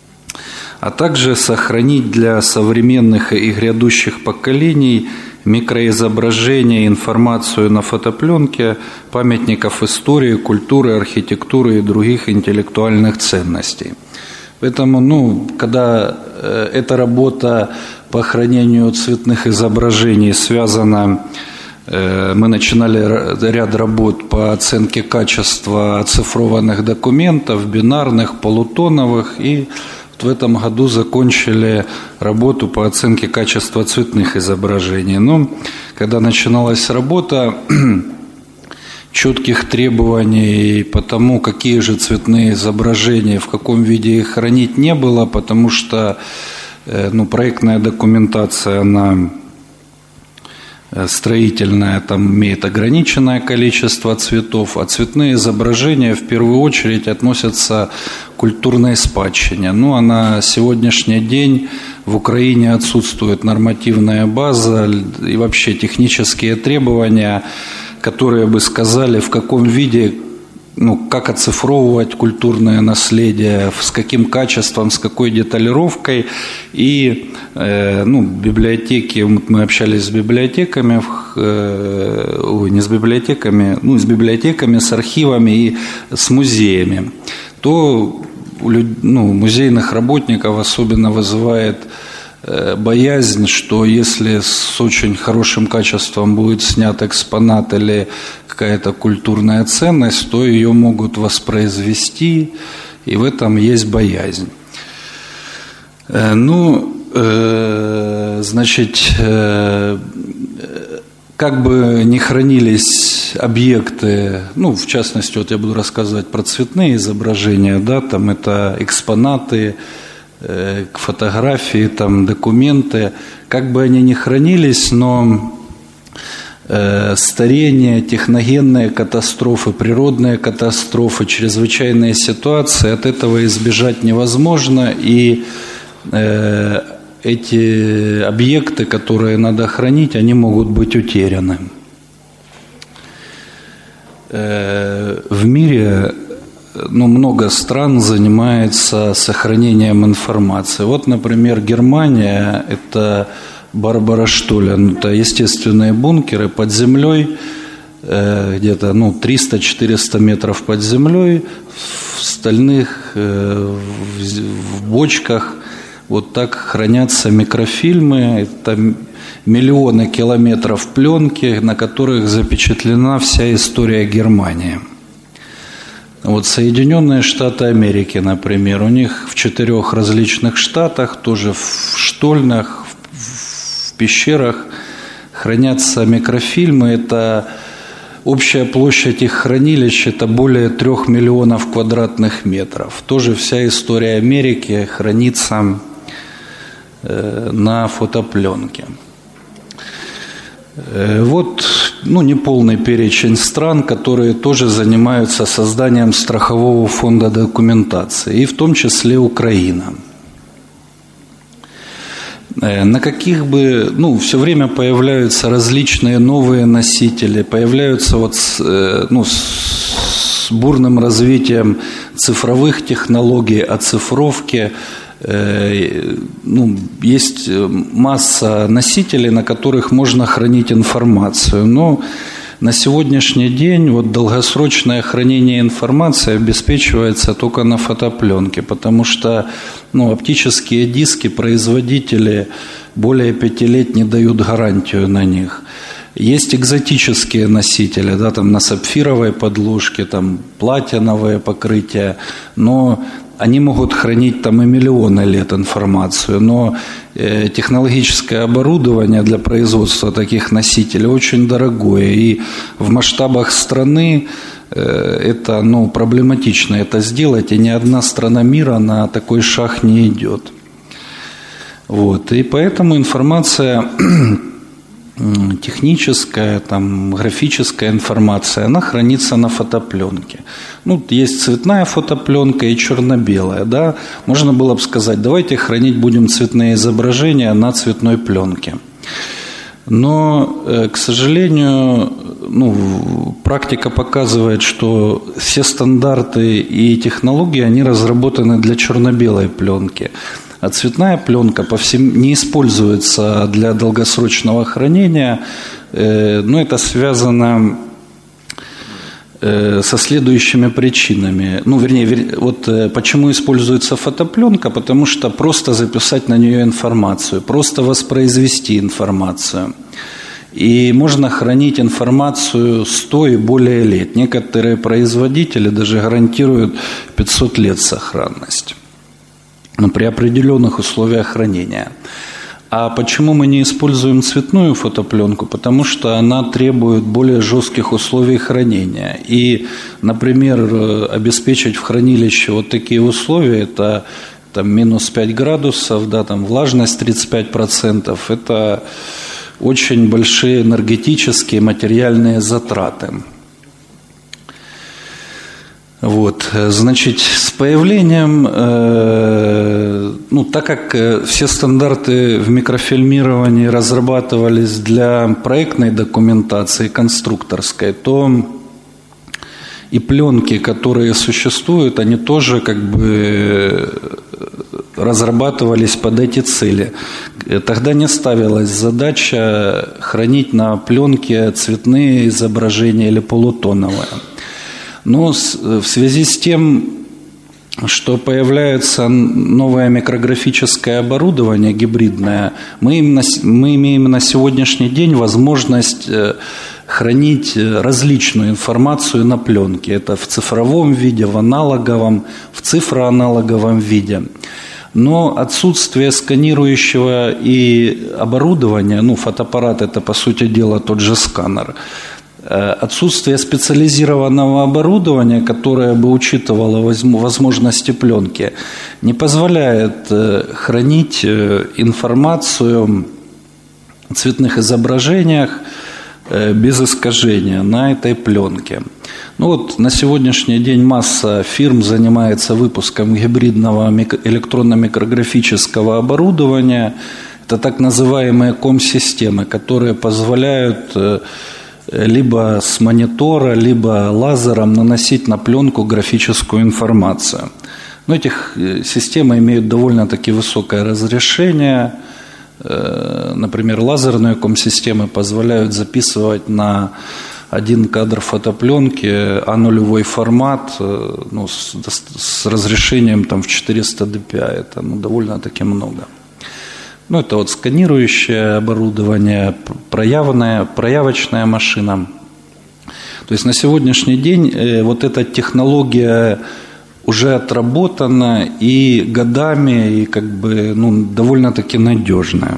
а также сохранить для современных и грядущих поколений микроизображения, информацию на фотопленке памятников истории, культуры, архитектуры и других интеллектуальных ценностей. Поэтому, ну, когда э, эта работа по охранению цветных изображений связана, э, мы начинали ряд работ по оценке качества оцифрованных документов, бинарных, полутоновых, и в этом году закончили работу по оценке качества цветных изображений. Но когда начиналась работа, четких требований по тому, какие же цветные изображения, в каком виде их хранить, не было, потому что ну, проектная документация, она строительная, там имеет ограниченное количество цветов, а цветные изображения в первую очередь относятся к культурной спадщине. Ну, а на сегодняшний день в Украине отсутствует нормативная база и вообще технические требования, которые бы сказали, в каком виде, ну, как оцифровывать культурное наследие, с каким качеством, с какой деталировкой. И э, ну, библиотеки, мы общались с библиотеками, э, ой, не с библиотеками, ну, с библиотеками, с архивами и с музеями. То у люд, ну, музейных работников особенно вызывает боязнь, что если с очень хорошим качеством будет снят экспонат или какая-то культурная ценность, то ее могут воспроизвести, и в этом есть боязнь. Ну, значит, как бы ни хранились объекты, ну, в частности, вот я буду рассказывать про цветные изображения, да, там это экспонаты, э, фотографии, там документы, как бы они ни хранились, но э, старение, техногенные катастрофы, природные катастрофы, чрезвычайные ситуации, от этого избежать невозможно, и э, эти объекты, которые надо хранить, они могут быть утеряны. В мире, ну, много стран занимается сохранением информации. Вот, например, Германия – это Барбара Штолен, это естественные бункеры под землей, где-то ну, триста-четыреста метров под землей, в стальных в бочках. Вот так хранятся микрофильмы, это миллионы километров пленки, на которых запечатлена вся история Германии. Вот Соединенные Штаты Америки, например, у них в четырех различных штатах, тоже в штольнях, в пещерах хранятся микрофильмы. Это общая площадь их хранилищ – это более трех миллионов квадратных метров. Тоже вся история Америки хранится на фотопленке. Вот, ну, неполный перечень стран, которые тоже занимаются созданием страхового фонда документации, и в том числе Украина. На каких бы, ну, все время появляются различные новые носители, появляются вот, ну, с бурным развитием цифровых технологий, оцифровки. Ну, есть масса носителей, на которых можно хранить информацию, но на сегодняшний день вот долгосрочное хранение информации обеспечивается только на фотопленке, потому что ну, оптические диски производители более пяти лет не дают гарантию на них. Есть экзотические носители, да, там на сапфировой подложке, там платиновое покрытие, но они могут хранить там и миллионы лет информацию, но э, технологическое оборудование для производства таких носителей очень дорогое, и в масштабах страны э, это ну, проблематично это сделать, и ни одна страна мира на такой шаг не идет. Вот, и поэтому информация техническая, там, графическая информация, она хранится на фотопленке. Ну, есть цветная фотопленка и черно-белая, да. Можно было бы сказать, давайте хранить будем цветные изображения на цветной пленке. Но, к сожалению, ну, практика показывает, что все стандарты и технологии, они разработаны для черно-белой пленки. А цветная пленка по всем не используется для долгосрочного хранения, но это связано со следующими причинами. Ну, вернее, вот почему используется фотопленка, потому что просто записать на нее информацию, просто воспроизвести информацию. И можно хранить информацию сто и более лет. Некоторые производители даже гарантируют пятьсот лет сохранность. Но при определенных условиях хранения. А почему мы не используем цветную фотопленку? Потому что она требует более жестких условий хранения. И, например, обеспечить в хранилище вот такие условия, это там, минус пять градусов, да, там, влажность тридцать пять процентов, это очень большие энергетические, материальные затраты. Вот, значит, с появлением, э, ну, так как все стандарты в микрофильмировании разрабатывались для проектной документации, конструкторской, то и пленки, которые существуют, они тоже как бы разрабатывались под эти цели. Тогда не ставилась задача хранить на пленке цветные изображения или полутоновые. Но в связи с тем, что появляется новое микрографическое оборудование гибридное, мы, именно, мы имеем на сегодняшний день возможность хранить различную информацию на пленке. Это в цифровом виде, в аналоговом, в цифроаналоговом виде. Но отсутствие сканирующего и оборудования, ну, фотоаппарат – это, по сути дела, тот же сканер, отсутствие специализированного оборудования, которое бы учитывало возможности пленки, не позволяет хранить информацию о цветных изображениях без искажения на этой пленке. Ну вот на сегодняшний день масса фирм занимается выпуском гибридного электронно-микрографического оборудования. Это так называемые ком-системы, которые позволяют либо с монитора, либо лазером наносить на пленку графическую информацию. Но эти системы имеют довольно-таки высокое разрешение. Например, лазерные ком-системы позволяют записывать на один кадр фотопленки А нулевой формат, ну, с, с разрешением там, в четыреста ди пи ай. Это ну, довольно-таки много. Ну, это вот сканирующее оборудование, проявная, проявочная машина. То есть на сегодняшний день э, вот эта технология уже отработана и годами, и как бы ну, довольно-таки надежная.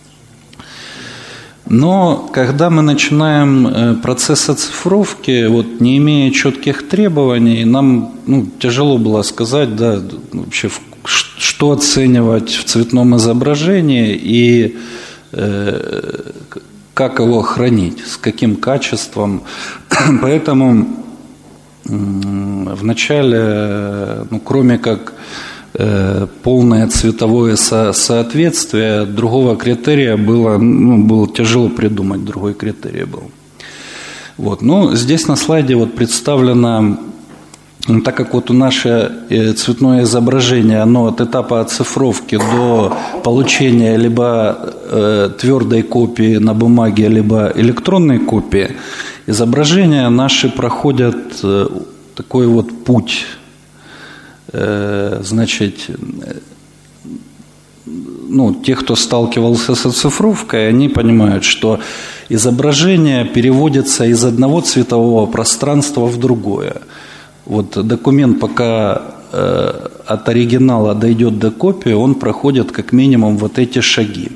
Но когда мы начинаем процесс оцифровки, вот, не имея четких требований, нам ну, тяжело было сказать, да, вообще, что оценивать в цветном изображении и э, как его хранить, с каким качеством. Поэтому э, вначале, ну, кроме как полное цветовое со- соответствие, другого критерия было, ну, было тяжело придумать, другой критерий был. Вот. Ну, здесь на слайде вот представлено, ну, так как вот у наше цветное изображение, оно от этапа оцифровки до получения либо э, твердой копии на бумаге, либо электронной копии, изображения наши проходят э, такой вот путь. Значит, ну, те, кто сталкивался с оцифровкой, они понимают, что изображение переводится из одного цветового пространства в другое. Вот документ, пока э, от оригинала дойдет до копии, он проходит как минимум вот эти шаги.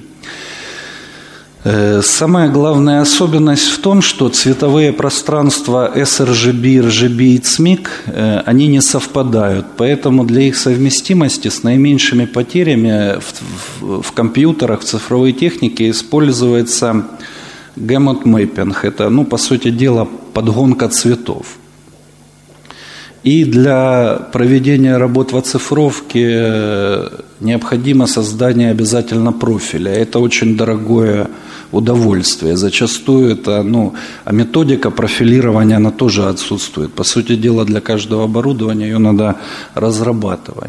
Самая главная особенность в том, что цветовые пространства эс эр джи би, эр джи би и цмик, они не совпадают, поэтому для их совместимости с наименьшими потерями в, в, в компьютерах, в цифровой технике используется gamut mapping. Это, ну, по сути дела, подгонка цветов. И для проведения работ в оцифровке необходимо создание обязательно профиля. Это очень дорогое удовольствие. Зачастую это, ну, а методика профилирования, она тоже отсутствует. По сути дела, для каждого оборудования ее надо разрабатывать.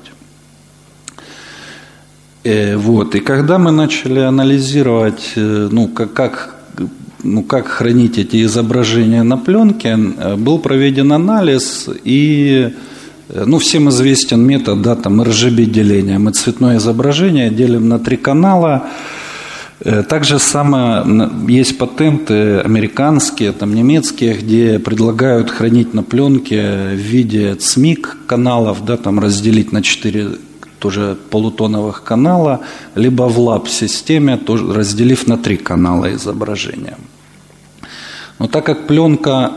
И, вот. И когда мы начали анализировать, ну, как, как Ну, как хранить эти изображения на пленке, был проведен анализ, и, ну, всем известен метод, да, там, эр джи би деления. Мы цветное изображение делим на три канала. Также самое, есть патенты американские, там, немецкие, где предлагают хранить на пленке в виде цмик каналов, да, там, разделить на четыре тоже полутоновых канала, либо в лаб-системе, тоже разделив на три канала изображения. Но так как пленка,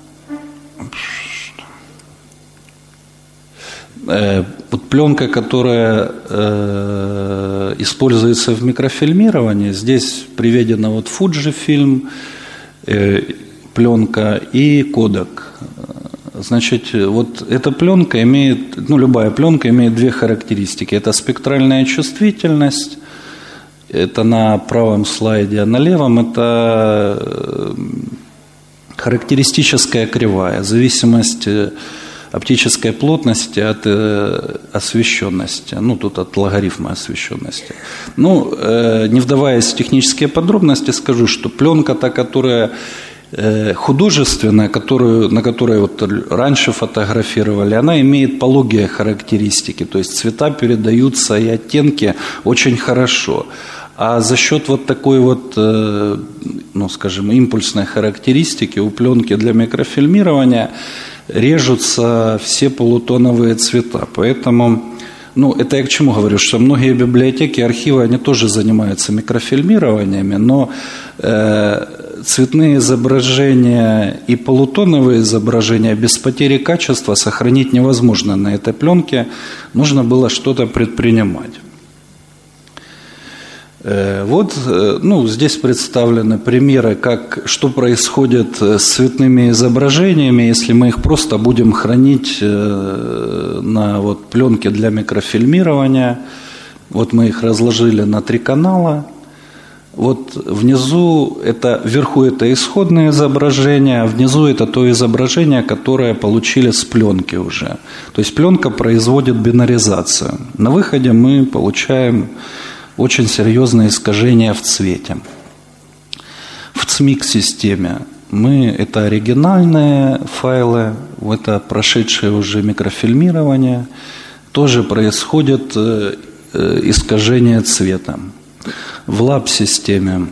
э, вот пленка, которая э, используется в микрофильмировании, здесь приведена вот Fujifilm, э, пленка и кодек. Значит, вот эта пленка имеет, ну, любая пленка имеет две характеристики. Это спектральная чувствительность, это на правом слайде, а на левом это характеристическая кривая, зависимость оптической плотности от освещенности, ну, тут от логарифма освещенности. Ну, не вдаваясь в технические подробности, скажу, что пленка, та, которая художественная, которую, на которой вот раньше фотографировали, она имеет пологие характеристики, то есть цвета передаются и оттенки очень хорошо. А за счет вот такой вот, ну, скажем, импульсной характеристики у пленки для микрофильмирования режутся все полутоновые цвета. Поэтому, ну, это я к чему говорю, что многие библиотеки, архивы, они тоже занимаются микрофильмированиями, но э, цветные изображения и полутоновые изображения без потери качества сохранить невозможно на этой пленке. Нужно было что-то предпринимать. Вот, ну, здесь представлены примеры, как, что происходит с цветными изображениями, если мы их просто будем хранить на вот пленке для микрофильмирования. Вот мы их разложили на три канала. Вот внизу, это, вверху это исходное изображение, а внизу это то изображение, которое получили с пленки уже. То есть пленка производит бинаризацию. На выходе мы получаем очень серьезное искажение в цвете. В цмик-системе мы, это оригинальные файлы, это прошедшее уже микрофильмирование, тоже происходит искажение цвета. В лаб-системе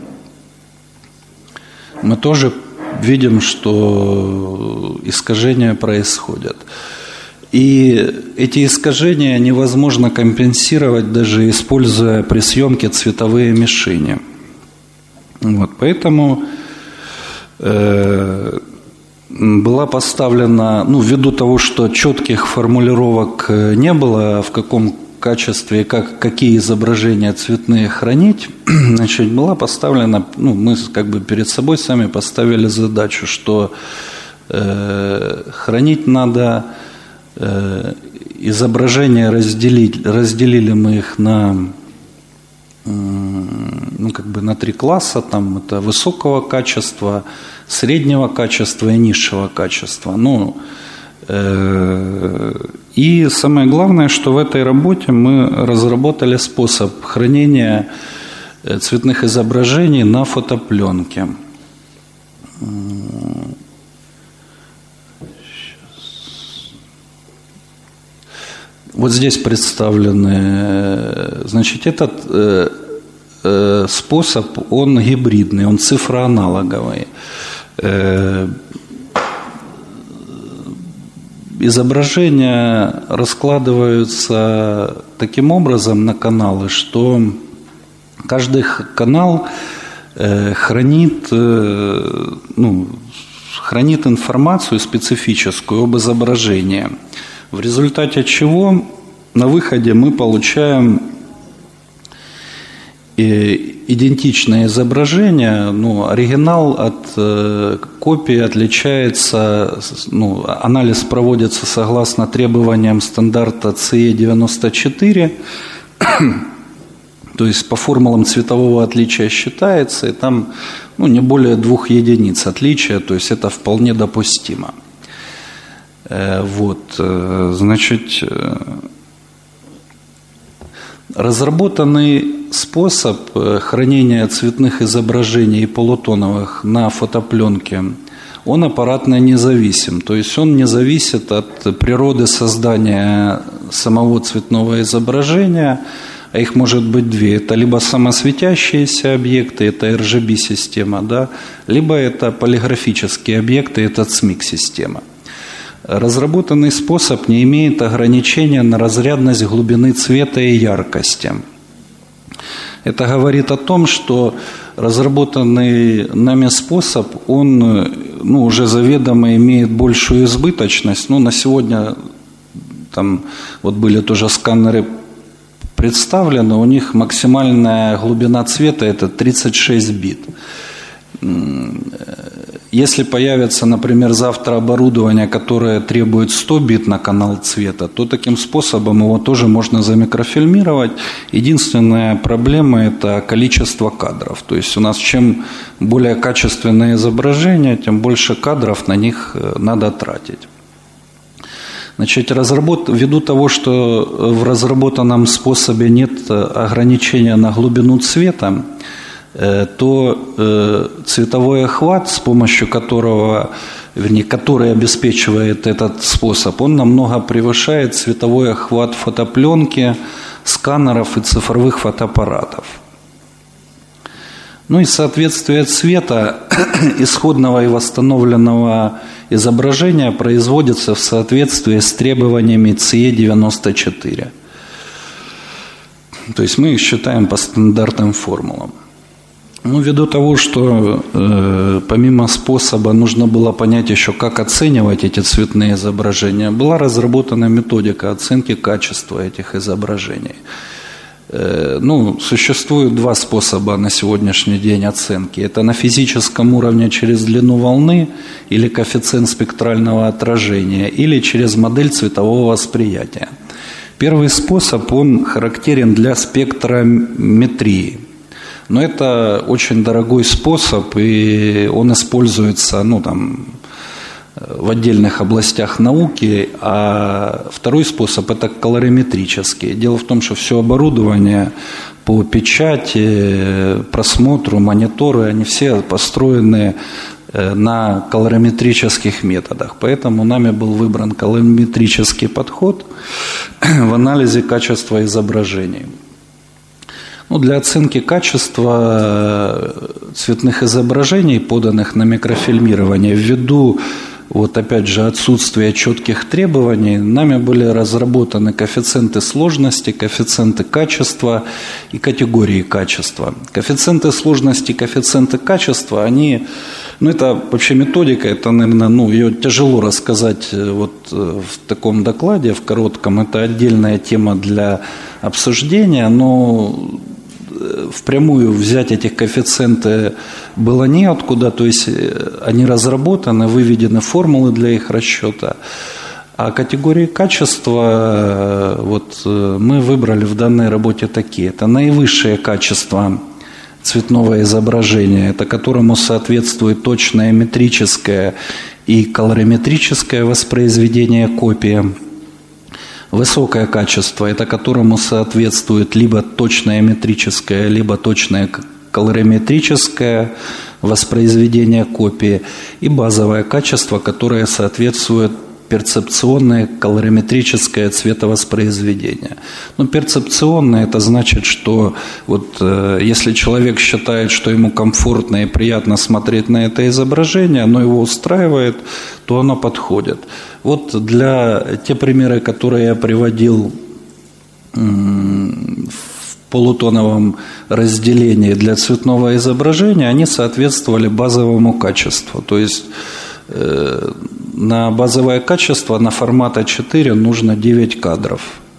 мы тоже видим, что искажения происходят. И эти искажения невозможно компенсировать, даже используя при съемке цветовые мишени. Вот, поэтому э, была поставлена, ну, ввиду того, что четких формулировок не было, в каком качестве, как, какие изображения цветные хранить, значит, была поставлена, ну, мы как бы перед собой сами поставили задачу, что э, хранить надо изображения, разделить, разделили мы их на, ну, как бы на три класса, там это высокого качества, среднего качества и низшего качества. Ну, э, и самое главное, что в этой работе мы разработали способ хранения цветных изображений на фотопленке. Вот здесь представлены, значит, этот э, э, способ, он гибридный, он цифроаналоговый. Э, изображения раскладываются таким образом на каналы, что каждый канал э, хранит, э, ну, хранит информацию специфическую об изображении. В результате чего на выходе мы получаем идентичное изображение. Ну, оригинал от э, копии отличается, ну, анализ проводится согласно требованиям стандарта си и девяносто четыре, то есть по формулам цветового отличия считается, и там, ну, не более двух единиц отличия, то есть это вполне допустимо. Вот, значит, разработанный способ хранения цветных изображений и полутоновых на фотопленке, он аппаратно независим, то есть он не зависит от природы создания самого цветного изображения, а их может быть две. Это либо самосветящиеся объекты, это эр джи би-система, да, либо это полиграфические объекты, это цмик-система. Разработанный способ не имеет ограничения на разрядность глубины цвета и яркости. Это говорит о том, что разработанный нами способ, он, ну, уже заведомо имеет большую избыточность. Ну, на сегодня там вот были тоже сканеры представлены, у них максимальная глубина цвета это тридцать шесть бит. Если появится, например, завтра оборудование, которое требует сто бит на канал цвета, то таким способом его тоже можно замикрофильмировать. Единственная проблема – это количество кадров. То есть у нас чем более качественное изображение, тем больше кадров на них надо тратить. Значит, разработ... ввиду того, что в разработанном способе нет ограничения на глубину цвета, то цветовой охват, с помощью которого, вернее, который обеспечивает этот способ, он намного превышает цветовой охват фотопленки, сканеров и цифровых фотоаппаратов. Ну и соответствие цвета исходного и восстановленного изображения производится в соответствии с требованиями си и девяносто четыре. То есть мы их считаем по стандартным формулам. Ну, ввиду того, что э, помимо способа нужно было понять еще, как оценивать эти цветные изображения, была разработана методика оценки качества этих изображений. Э, ну, существует два способа на сегодняшний день оценки. Это на физическом уровне через длину волны или коэффициент спектрального отражения, или через модель цветового восприятия. Первый способ, он характерен для спектрометрии. Но это очень дорогой способ, и он используется, ну, там, в отдельных областях науки, а второй способ – это колориметрический. Дело в том, что все оборудование по печати, просмотру, мониторы, они все построены на колориметрических методах. Поэтому нами был выбран колориметрический подход в анализе качества изображений. Ну, для оценки качества цветных изображений, поданных на микрофильмирование, ввиду, вот опять же, отсутствия четких требований, нами были разработаны коэффициенты сложности, коэффициенты качества и категории качества. Коэффициенты сложности, коэффициенты качества, они, ну, это вообще методика, это, наверное, ну, ее тяжело рассказать вот в таком докладе, в коротком, это отдельная тема для обсуждения, но впрямую взять эти коэффициенты было неоткуда, то есть они разработаны, выведены формулы для их расчета. А категории качества вот, мы выбрали в данной работе такие. Это наивысшее качество цветного изображения, это которому соответствует точное метрическое и колориметрическое воспроизведение копии. Высокое качество, это которому соответствует либо точное метрическое, либо точное колориметрическое воспроизведение копии, и базовое качество, которое соответствует перцепционное колориметрическое цветовоспроизведение. Ну, перцепционное – это значит, что вот, э, если человек считает, что ему комфортно и приятно смотреть на это изображение, оно его устраивает, то оно подходит. Вот для те примеры, которые я приводил м- в полутоновом разделении для цветного изображения, они соответствовали базовому качеству. То есть э- на базовое качество, на формат а четыре нужно девять кадров,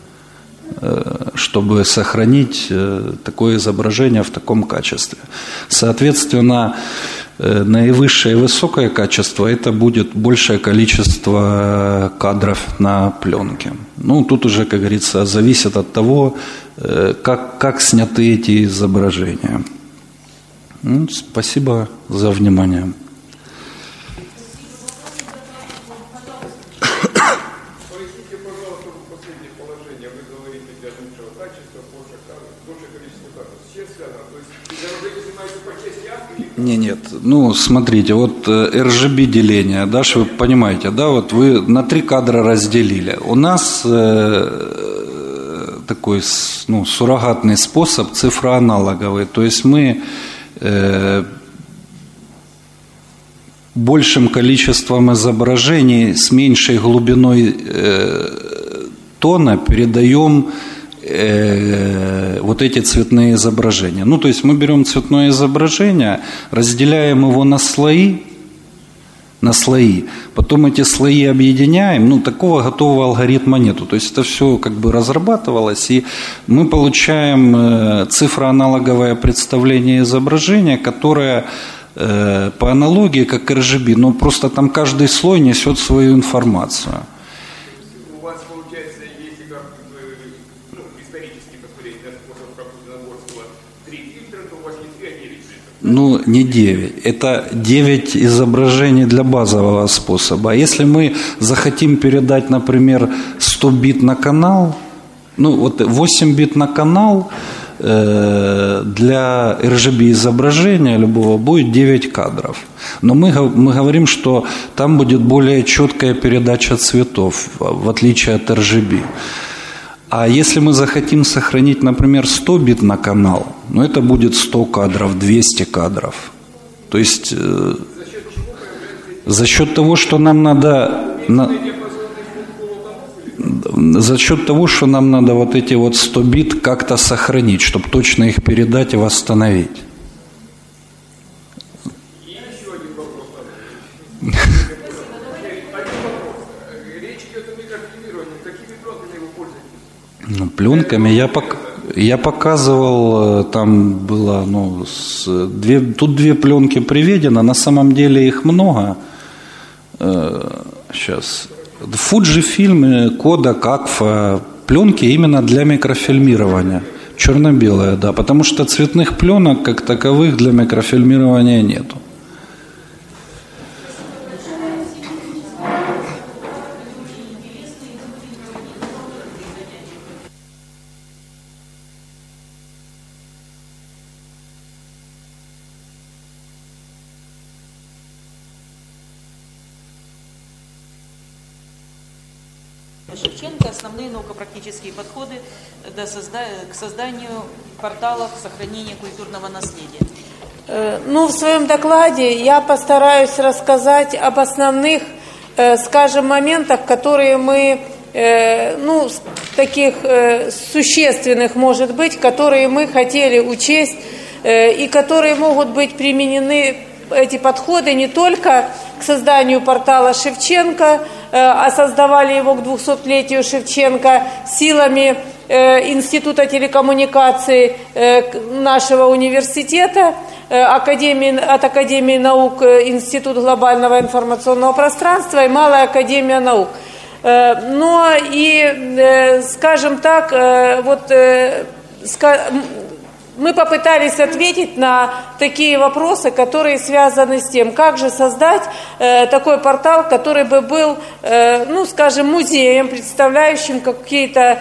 чтобы сохранить такое изображение в таком качестве. Соответственно, наивысшее и высокое качество – это будет большее количество кадров на пленке. Ну, тут уже, как говорится, зависит от того, как, как сняты эти изображения. Ну, спасибо за внимание. Не, нет, ну смотрите, вот эр джи би деление, да, что вы понимаете, да, вот вы на три кадра разделили. У нас э, такой, ну, суррогатный способ цифроаналоговый, то есть мы э, большим количеством изображений с меньшей глубиной э, тона передаем вот эти цветные изображения. Ну, то есть мы берем цветное изображение, разделяем его на слои, на слои, потом эти слои объединяем, ну, такого готового алгоритма нету. То есть это все как бы разрабатывалось, и мы получаем цифроаналоговое представление изображения, которое по аналогии, как эр джи би, но просто там каждый слой несет свою информацию. Ну, не девять. Это девять изображений для базового способа. А если мы захотим передать, например, сто бит на канал, Ну, вот восемь бит на канал э, для эр джи би изображения любого будет девять кадров. Но мы, мы говорим, что там будет более четкая передача цветов, в отличие от эр джи би. А если мы захотим сохранить, например, сто бит на канал, ну, это будет сто кадров, двести кадров. То есть э, за счет того, что нам надо... На, за счет того, что нам надо вот эти вот сто бит как-то сохранить, чтобы точно их передать и восстановить. И еще один вопрос. Речь идет о микрофильмировании. Какими пленками вы пользуетесь? Ну, пленками я, пок... я показывал, там было, ну, с... две... тут две пленки приведено, на самом деле их много. Сейчас... Fujifilm, Kodak, Agfa, пленки именно для микрофильмирования. Черно-белые, да, потому что цветных пленок как таковых для микрофильмирования нету. Шевченко основные научно-практические подходы к созданию порталов сохранения культурного наследия. Ну, в своем докладе я постараюсь рассказать об основных, скажем, моментах, которые мы, ну, таких существенных, может быть, которые мы хотели учесть и которые могут быть применены, эти подходы, не только к созданию портала Шевченко, а создавали его к двухсотлетию Шевченко силами Института телекоммуникаций нашего университета, Академии, от Академии наук Институт глобального информационного пространства и Малая академия наук. Но и, скажем так, вот мы попытались ответить на такие вопросы, которые связаны с тем, как же создать э, такой портал, который бы был, э, ну, скажем, музеем, представляющим какие-то,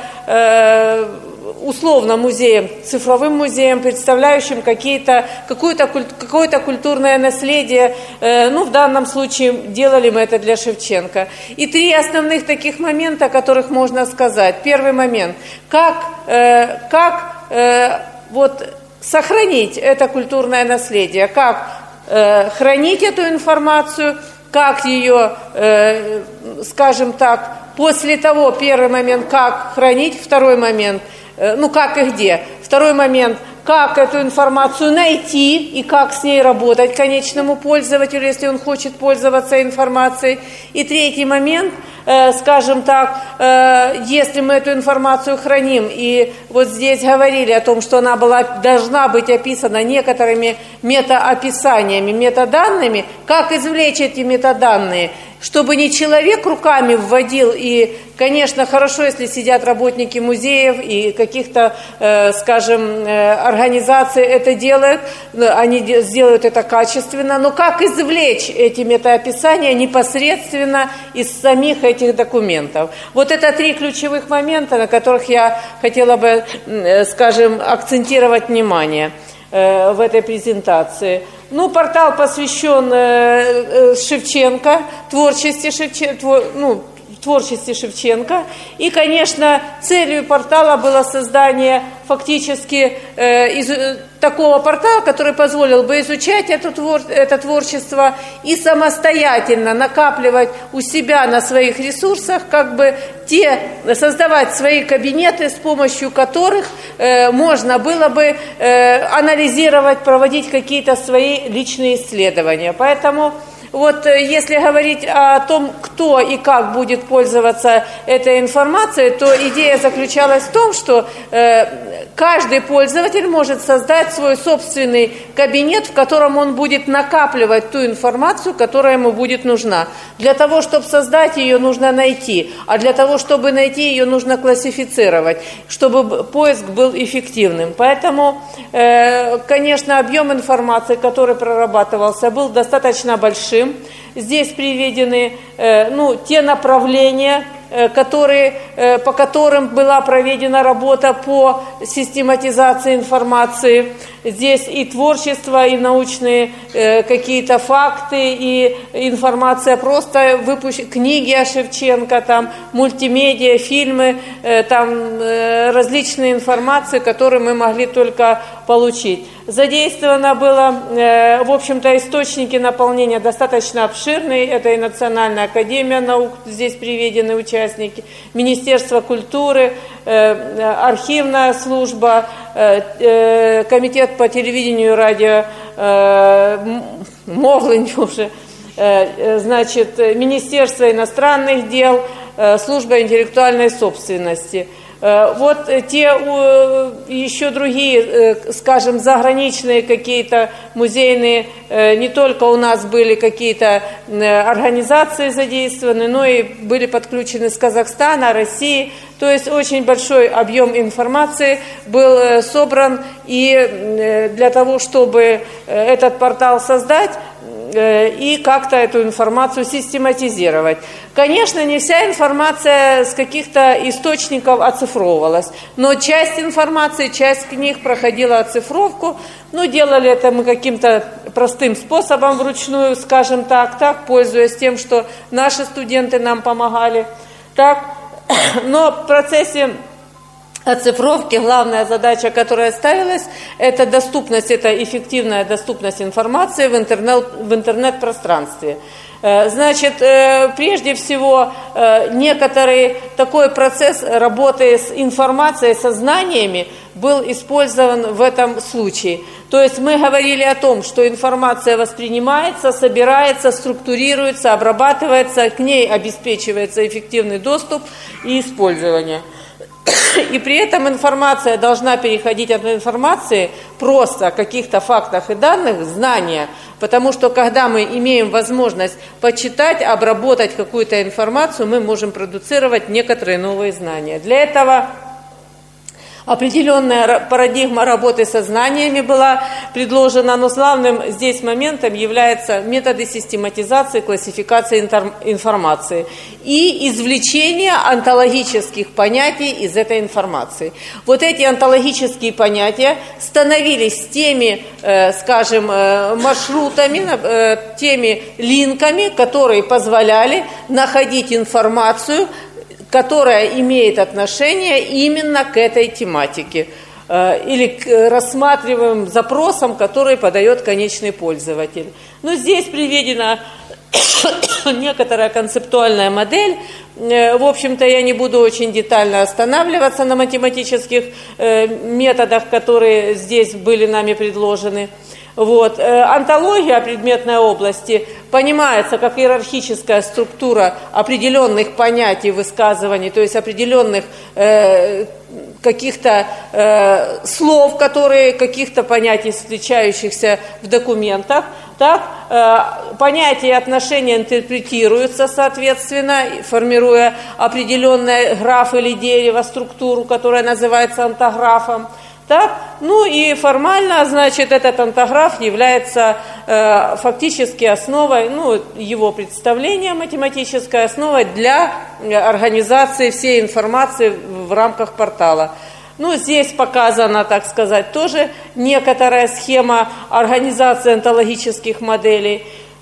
э, условно музеем, цифровым музеем, представляющим какие-то, какое-то, какое-то культурное наследие. Э, ну, в данном случае делали мы это для Шевченко. И три основных таких момента, о которых можно сказать. Первый момент. Как... Э, как э, Вот сохранить это культурное наследие, как э, хранить эту информацию, как ее, э, скажем так, после того, первый момент, как хранить, второй момент, э, ну как и где, второй момент, как эту информацию найти и как с ней работать конечному пользователю, если он хочет пользоваться информацией. И третий момент, э, скажем так, э, если мы эту информацию храним, и вот здесь говорили о том, что она была, должна быть описана некоторыми метаописаниями, метаданными, как извлечь эти метаданные, чтобы не человек руками вводил, и, конечно, хорошо, если сидят работники музеев и каких-то, э, скажем, э, организаций это делают, они сделают это качественно, но как извлечь эти метаописания непосредственно из самих этих документов? Вот это три ключевых момента, на которых я хотела бы, э, скажем, акцентировать внимание э, в этой презентации. Ну, портал посвящен э, Шевченко, творчестве Шевченко, твор, ну, творчестве Шевченко. И, конечно, целью портала было создание фактически э, из, такого портала, который позволил бы изучать это, твор, это творчество и самостоятельно накапливать у себя на своих ресурсах, как бы те, создавать свои кабинеты, с помощью которых э, можно было бы э, анализировать, проводить какие-то свои личные исследования. Поэтому вот если говорить о том, кто и как будет пользоваться этой информацией, то идея заключалась в том, что э, каждый пользователь может создать свой собственный кабинет, в котором он будет накапливать ту информацию, которая ему будет нужна. Для того, чтобы создать ее, нужно найти, а для того, чтобы найти ее, нужно классифицировать, чтобы поиск был эффективным. Поэтому, э, конечно, объем информации, который прорабатывался, был достаточно большим. Здесь приведены э, ну, те направления, которые, по которым была проведена работа по систематизации информации. Здесь и творчество, и научные какие-то факты, и информация, просто выпущ... книги о Шевченко, там, мультимедиа, фильмы, там различные информации, которые мы могли только получить. Задействовано было, в общем-то, источники наполнения достаточно обширные. Это и Национальная академия наук, здесь приведены участники, Министерство культуры, архивная служба, комитет по телевидению и радио, Моглынь уже, значит, Министерство иностранных дел, служба интеллектуальной собственности. Вот те еще другие, скажем, заграничные какие-то музейные, не только у нас были какие-то организации задействованы, но и были подключены с Казахстана, России. То есть очень большой объем информации был собран, и для того, чтобы этот портал создать, и как-то эту информацию систематизировать. Конечно, не вся информация с каких-то источников оцифровывалась, но часть информации, часть книг проходила оцифровку. Ну, делали это мы каким-то простым способом вручную, скажем так, так, пользуясь тем, что наши студенты нам помогали. Так, но в процессе оцифровки главная задача, которая ставилась, это доступность, это эффективная доступность информации в интернет, в интернет-пространстве. Значит, прежде всего, некоторый такой процесс работы с информацией, со знаниями был использован в этом случае. То есть мы говорили о том, что информация воспринимается, собирается, структурируется, обрабатывается, к ней обеспечивается эффективный доступ и использование. И при этом информация должна переходить от информации просто о каких-то фактах и данных, знания, потому что когда мы имеем возможность почитать, обработать какую-то информацию, мы можем продуцировать некоторые новые знания. Для этого определенная парадигма работы со знаниями была предложена, но главным здесь моментом являются методы систематизации, классификации информации и извлечения онтологических понятий из этой информации. Вот эти онтологические понятия становились теми, скажем, маршрутами, теми линками, которые позволяли находить информацию, которая имеет отношение именно к этой тематике или к рассматриваемым запросам, которые подает конечный пользователь. Но здесь приведена некоторая концептуальная модель. В общем-то, я не буду очень детально останавливаться на математических методах, которые здесь были нами предложены. Вот. Онтология предметной области понимается как иерархическая структура определенных понятий, высказываний, то есть определенных э, каких-то э, слов, которые, каких-то понятий, встречающихся в документах. Так, э, понятия и отношения интерпретируются, соответственно, формируя определенный граф или дерево, структуру, которая называется онтографом. Так? Ну и формально, значит, этот онтограф является э, фактически основой, ну, его представления, математической основой для организации всей информации в рамках портала. Ну, здесь показана, так сказать, тоже некоторая схема организации онтологических моделей.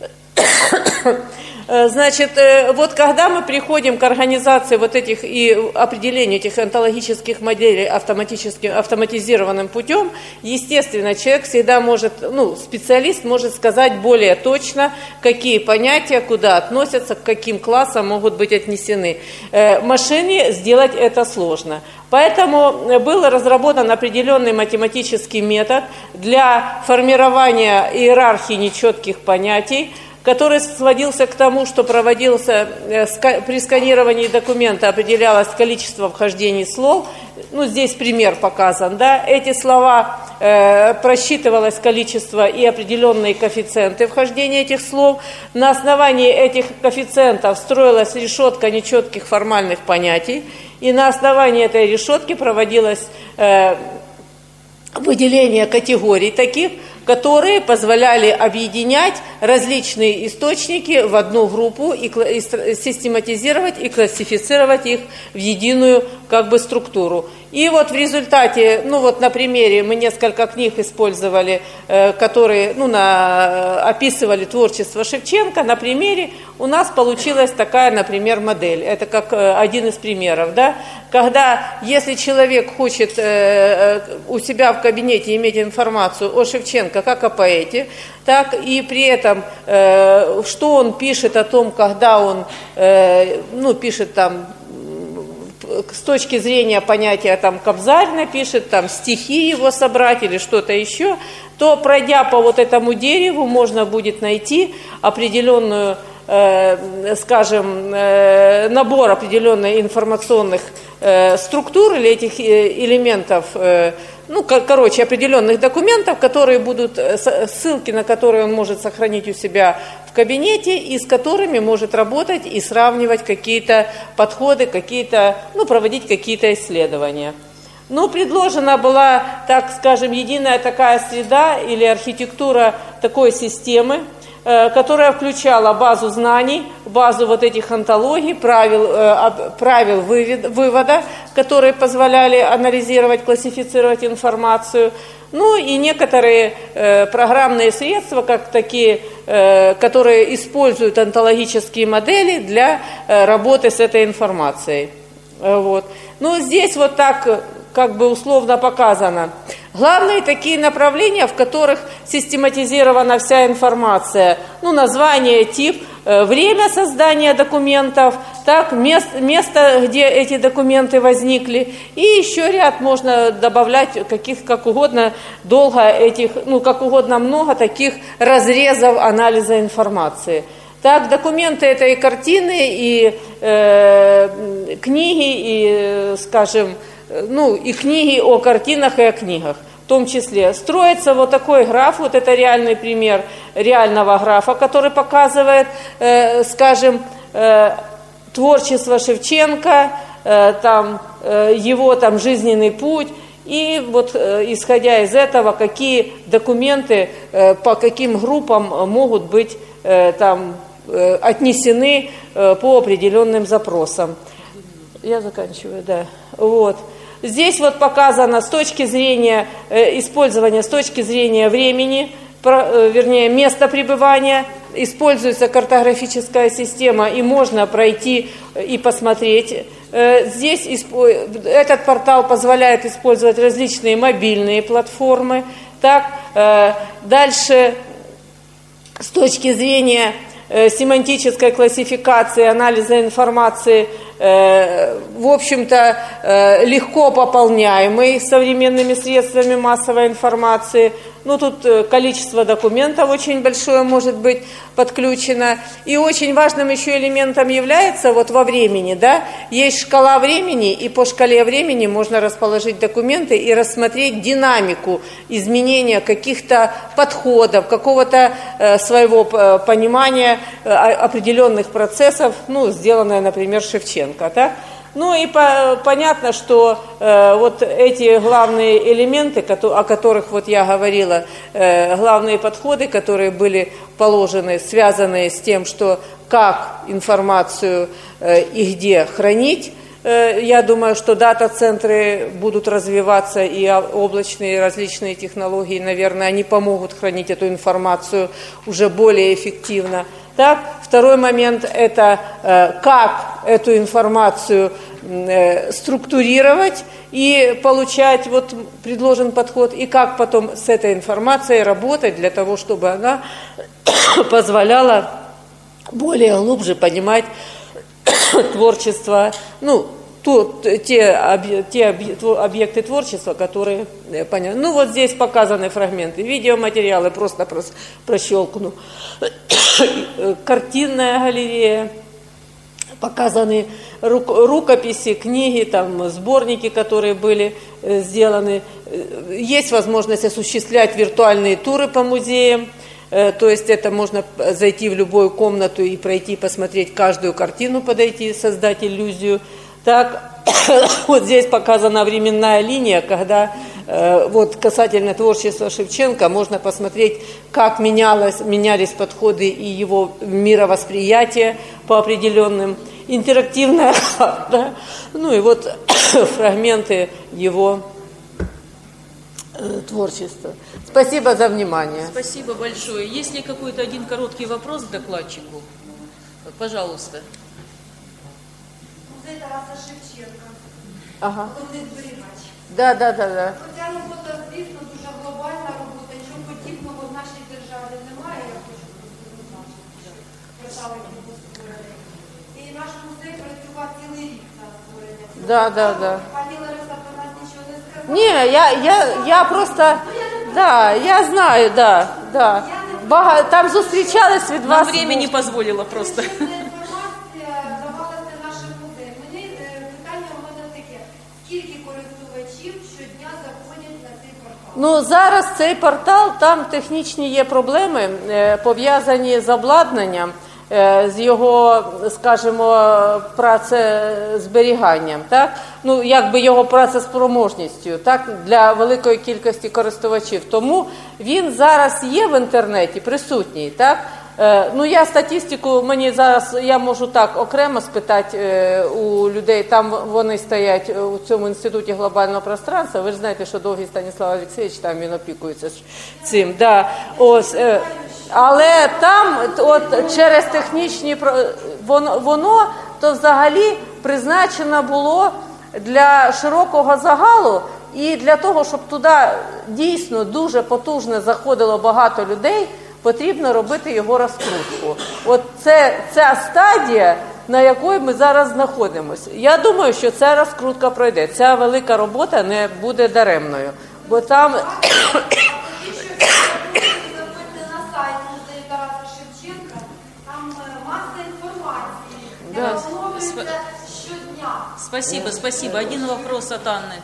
Значит, вот когда мы приходим к организации вот этих и определению этих онтологических моделей автоматическим, автоматизированным путем, естественно, человек всегда может, ну, специалист может сказать более точно, какие понятия куда относятся, к каким классам могут быть отнесены. Машине сделать это сложно. Поэтому был разработан определенный математический метод для формирования иерархии нечетких понятий, который сводился к тому, что проводился при сканировании документа, определялось количество вхождений слов. Ну, здесь пример показан, да. Эти слова э, просчитывалось количество и определенные коэффициенты вхождения этих слов. На основании этих коэффициентов строилась решетка нечетких формальных понятий, и на основании этой решетки проводилось э, выделение категорий таких, которые позволяли объединять различные источники в одну группу и систематизировать и классифицировать их в единую как бы структуру. И вот в результате, ну вот на примере мы несколько книг использовали, э, которые ну, на, описывали творчество Шевченко. На примере у нас получилась такая, например, модель. Это как э, один из примеров, да? Когда, если человек хочет э, у себя в кабинете иметь информацию о Шевченко как о поэте, так и при этом, э, что он пишет о том, когда он э, ну, пишет там, с точки зрения понятия там Кобзарь напишет, там стихи его собрать или что-то еще, то пройдя по вот этому дереву, можно будет найти определенную, э, скажем, э, набор определенных информационных э, структур или этих элементов, э, ну, короче, определенных документов, которые будут, ссылки на которые он может сохранить у себя в кабинете, и с которыми может работать и сравнивать какие-то подходы, какие-то, ну, проводить какие-то исследования. Ну, предложена была, так скажем, единая такая среда или архитектура такой системы, которая включала базу знаний, базу вот этих антологий, правил, правил вывода, которые позволяли анализировать, классифицировать информацию, ну и некоторые э, программные средства, как такие, э, которые используют онтологические модели для э, работы с этой информацией. Вот. Ну, здесь вот так как бы условно показано. Главные такие направления, в которых систематизирована вся информация, ну, название, тип, время создания документов, так, место, место, где эти документы возникли, и еще ряд можно добавлять каких, как угодно долго этих, ну, как угодно много таких разрезов анализа информации. Так, документы это и картины, и э, книги, и, скажем, ну, и книги о картинах и о книгах. В том числе строится вот такой граф, вот это реальный пример реального графа, который показывает, э, скажем, э, творчество Шевченко, э, там, э, его там жизненный путь, и вот э, исходя из этого, какие документы э, по каким группам могут быть э, там э, отнесены э, по определенным запросам. Я заканчиваю, да. Вот. Здесь вот показано с точки зрения э, использования, с точки зрения времени, про, э, вернее, места пребывания, используется картографическая система, и можно пройти и посмотреть. Э, здесь испо... этот портал позволяет использовать различные мобильные платформы. Так, э, дальше, с точки зрения э, семантической классификации, анализа информации, в общем-то, легко пополняемый современными средствами массовой информации. Ну, тут количество документов очень большое может быть подключено. И очень важным еще элементом является вот во времени, да, есть шкала времени, и по шкале времени можно расположить документы и рассмотреть динамику изменения каких-то подходов, какого-то э, своего понимания э, определенных процессов, ну, сделанное, например, Шевченко, да? Ну и по, понятно, что э, вот эти главные элементы, о которых вот я говорила, э, главные подходы, которые были положены, связанные с тем, что как информацию э, и где хранить, э, я думаю, что дата-центры будут развиваться, и облачные различные технологии, наверное, они помогут хранить эту информацию уже более эффективно. Так, второй момент – это э, как эту информацию э, структурировать и получать, вот предложен подход, и как потом с этой информацией работать для того, чтобы она позволяла более глубже понимать творчество, ну, ту, те, те объекты творчества, которые понятны. Ну, вот здесь показаны фрагменты, видеоматериалы, просто прощелкну. Картинная галерея, показаны рукописи, книги, там, сборники, которые были сделаны. Есть возможность осуществлять виртуальные туры по музеям. То есть это можно зайти в любую комнату и пройти, посмотреть каждую картину, подойти, создать иллюзию. Так, вот здесь показана временная линия, когда э, вот касательно творчества Шевченко, можно посмотреть, как менялось, менялись подходы и его мировосприятие по определенным, интерактивная карта, ну и вот фрагменты его э, творчества. Спасибо за внимание. Спасибо большое. Есть ли какой-то один короткий вопрос к докладчику? Пожалуйста. Музей Тараса Шевченка. Ага. Головний зберігач. Да, да, да, да. Ця робота, звісно, дуже глобальна робота. Нічого подібного в нашій державі немає, я хочу просто зазначити. Портали, які були створені. І наш музей працював цілий рік на створення цього. Да, да, да. Пані Лариса про нас нічого не сказала. Не, я, я, я просто, да, я знаю, да, да. Бага, там зустрічались від Нам вас. время не позволило просто. Ця інформація давалася нашим музеям. Мені е, питання у мене таке. Скільки користувачів щодня заходять на цей портал? Ну, зараз цей портал, там технічні є проблеми, е, пов'язані з обладнанням, е, з його, скажімо, працезберіганням, так? Ну, якби його працеспроможністю, так, для великої кількості користувачів. Тому він зараз є в інтернеті, присутній, так? Е, ну, я статистику, мені зараз, я можу так окремо спитати е, у людей, там вони стоять у цьому інституті глобального пространства, ви ж знаєте, що Довгий Станіслав Олексійович, там він опікується цим, да, ось, е, але там, от, через технічні, воно, воно, то взагалі призначено було для широкого загалу і для того, щоб туди дійсно дуже потужно заходило багато людей, потрібно робити його розкрутку. От це ця стадія, на якій ми зараз знаходимося. Я думаю, що ця розкрутка пройде. Ця велика робота не буде даремною. Бо там... Заходьте на сайт музею Тараса Шевченка, там е, маса інформації, Да. яка оновлюється щодня. Спасибо, спасибо. Один вопрос от Анны.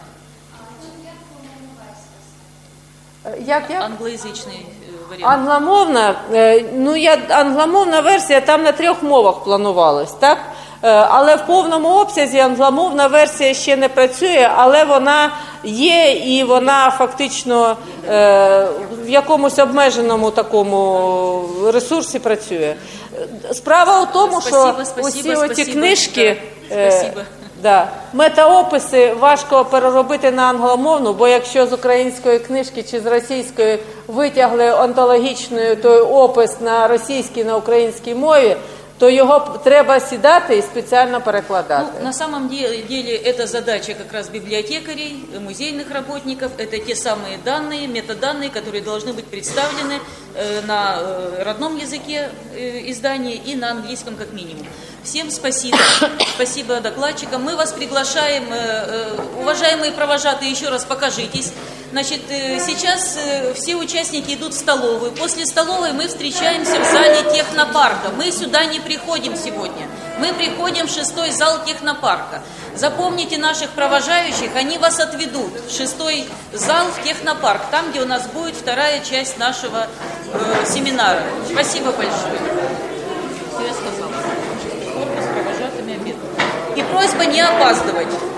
Як, як? Англоязычный э, вариант. Англомовна, е, ну я англомовна версія там на трьох мовах планувалась, так? Е, Але в повному обсязі англомовна версія ще не працює, але вона є і вона фактично е, в якомусь обмеженому такому ресурсі працює. Справа у тому, Спасибо, що спасибо, усі оці спасибо, книжки, да, е, спасибо. да, метаописи важко переробити на англомовну, бо якщо з української книжки чи з російської витягли онтологічний той опис на російській, на українській мові, то його треба сідати і спеціально перекладати. Ну, на самом деле, деле это задача как раз библиотекарей, музейных работников. Это те самые данные, метаданные, которые должны быть представлены э, на э, родном языке э, издания и на английском как минимум. Всем спасибо. Спасибо докладчикам. Мы вас приглашаем, э, э, уважаемые провожатые, еще раз покажитесь. Значит, э, сейчас э, все участники идут в столовую. После столовой мы встречаемся в зале технопарка. Мы сюда не приходим сегодня. Мы приходим в шестой зал технопарка. Запомните наших провожающих, они вас отведут в шестой зал в технопарк, там, где у нас будет вторая часть нашего э, семинара. Спасибо большое. Все я сказала. Корпус провожатыми обед. И просьба не опаздывать.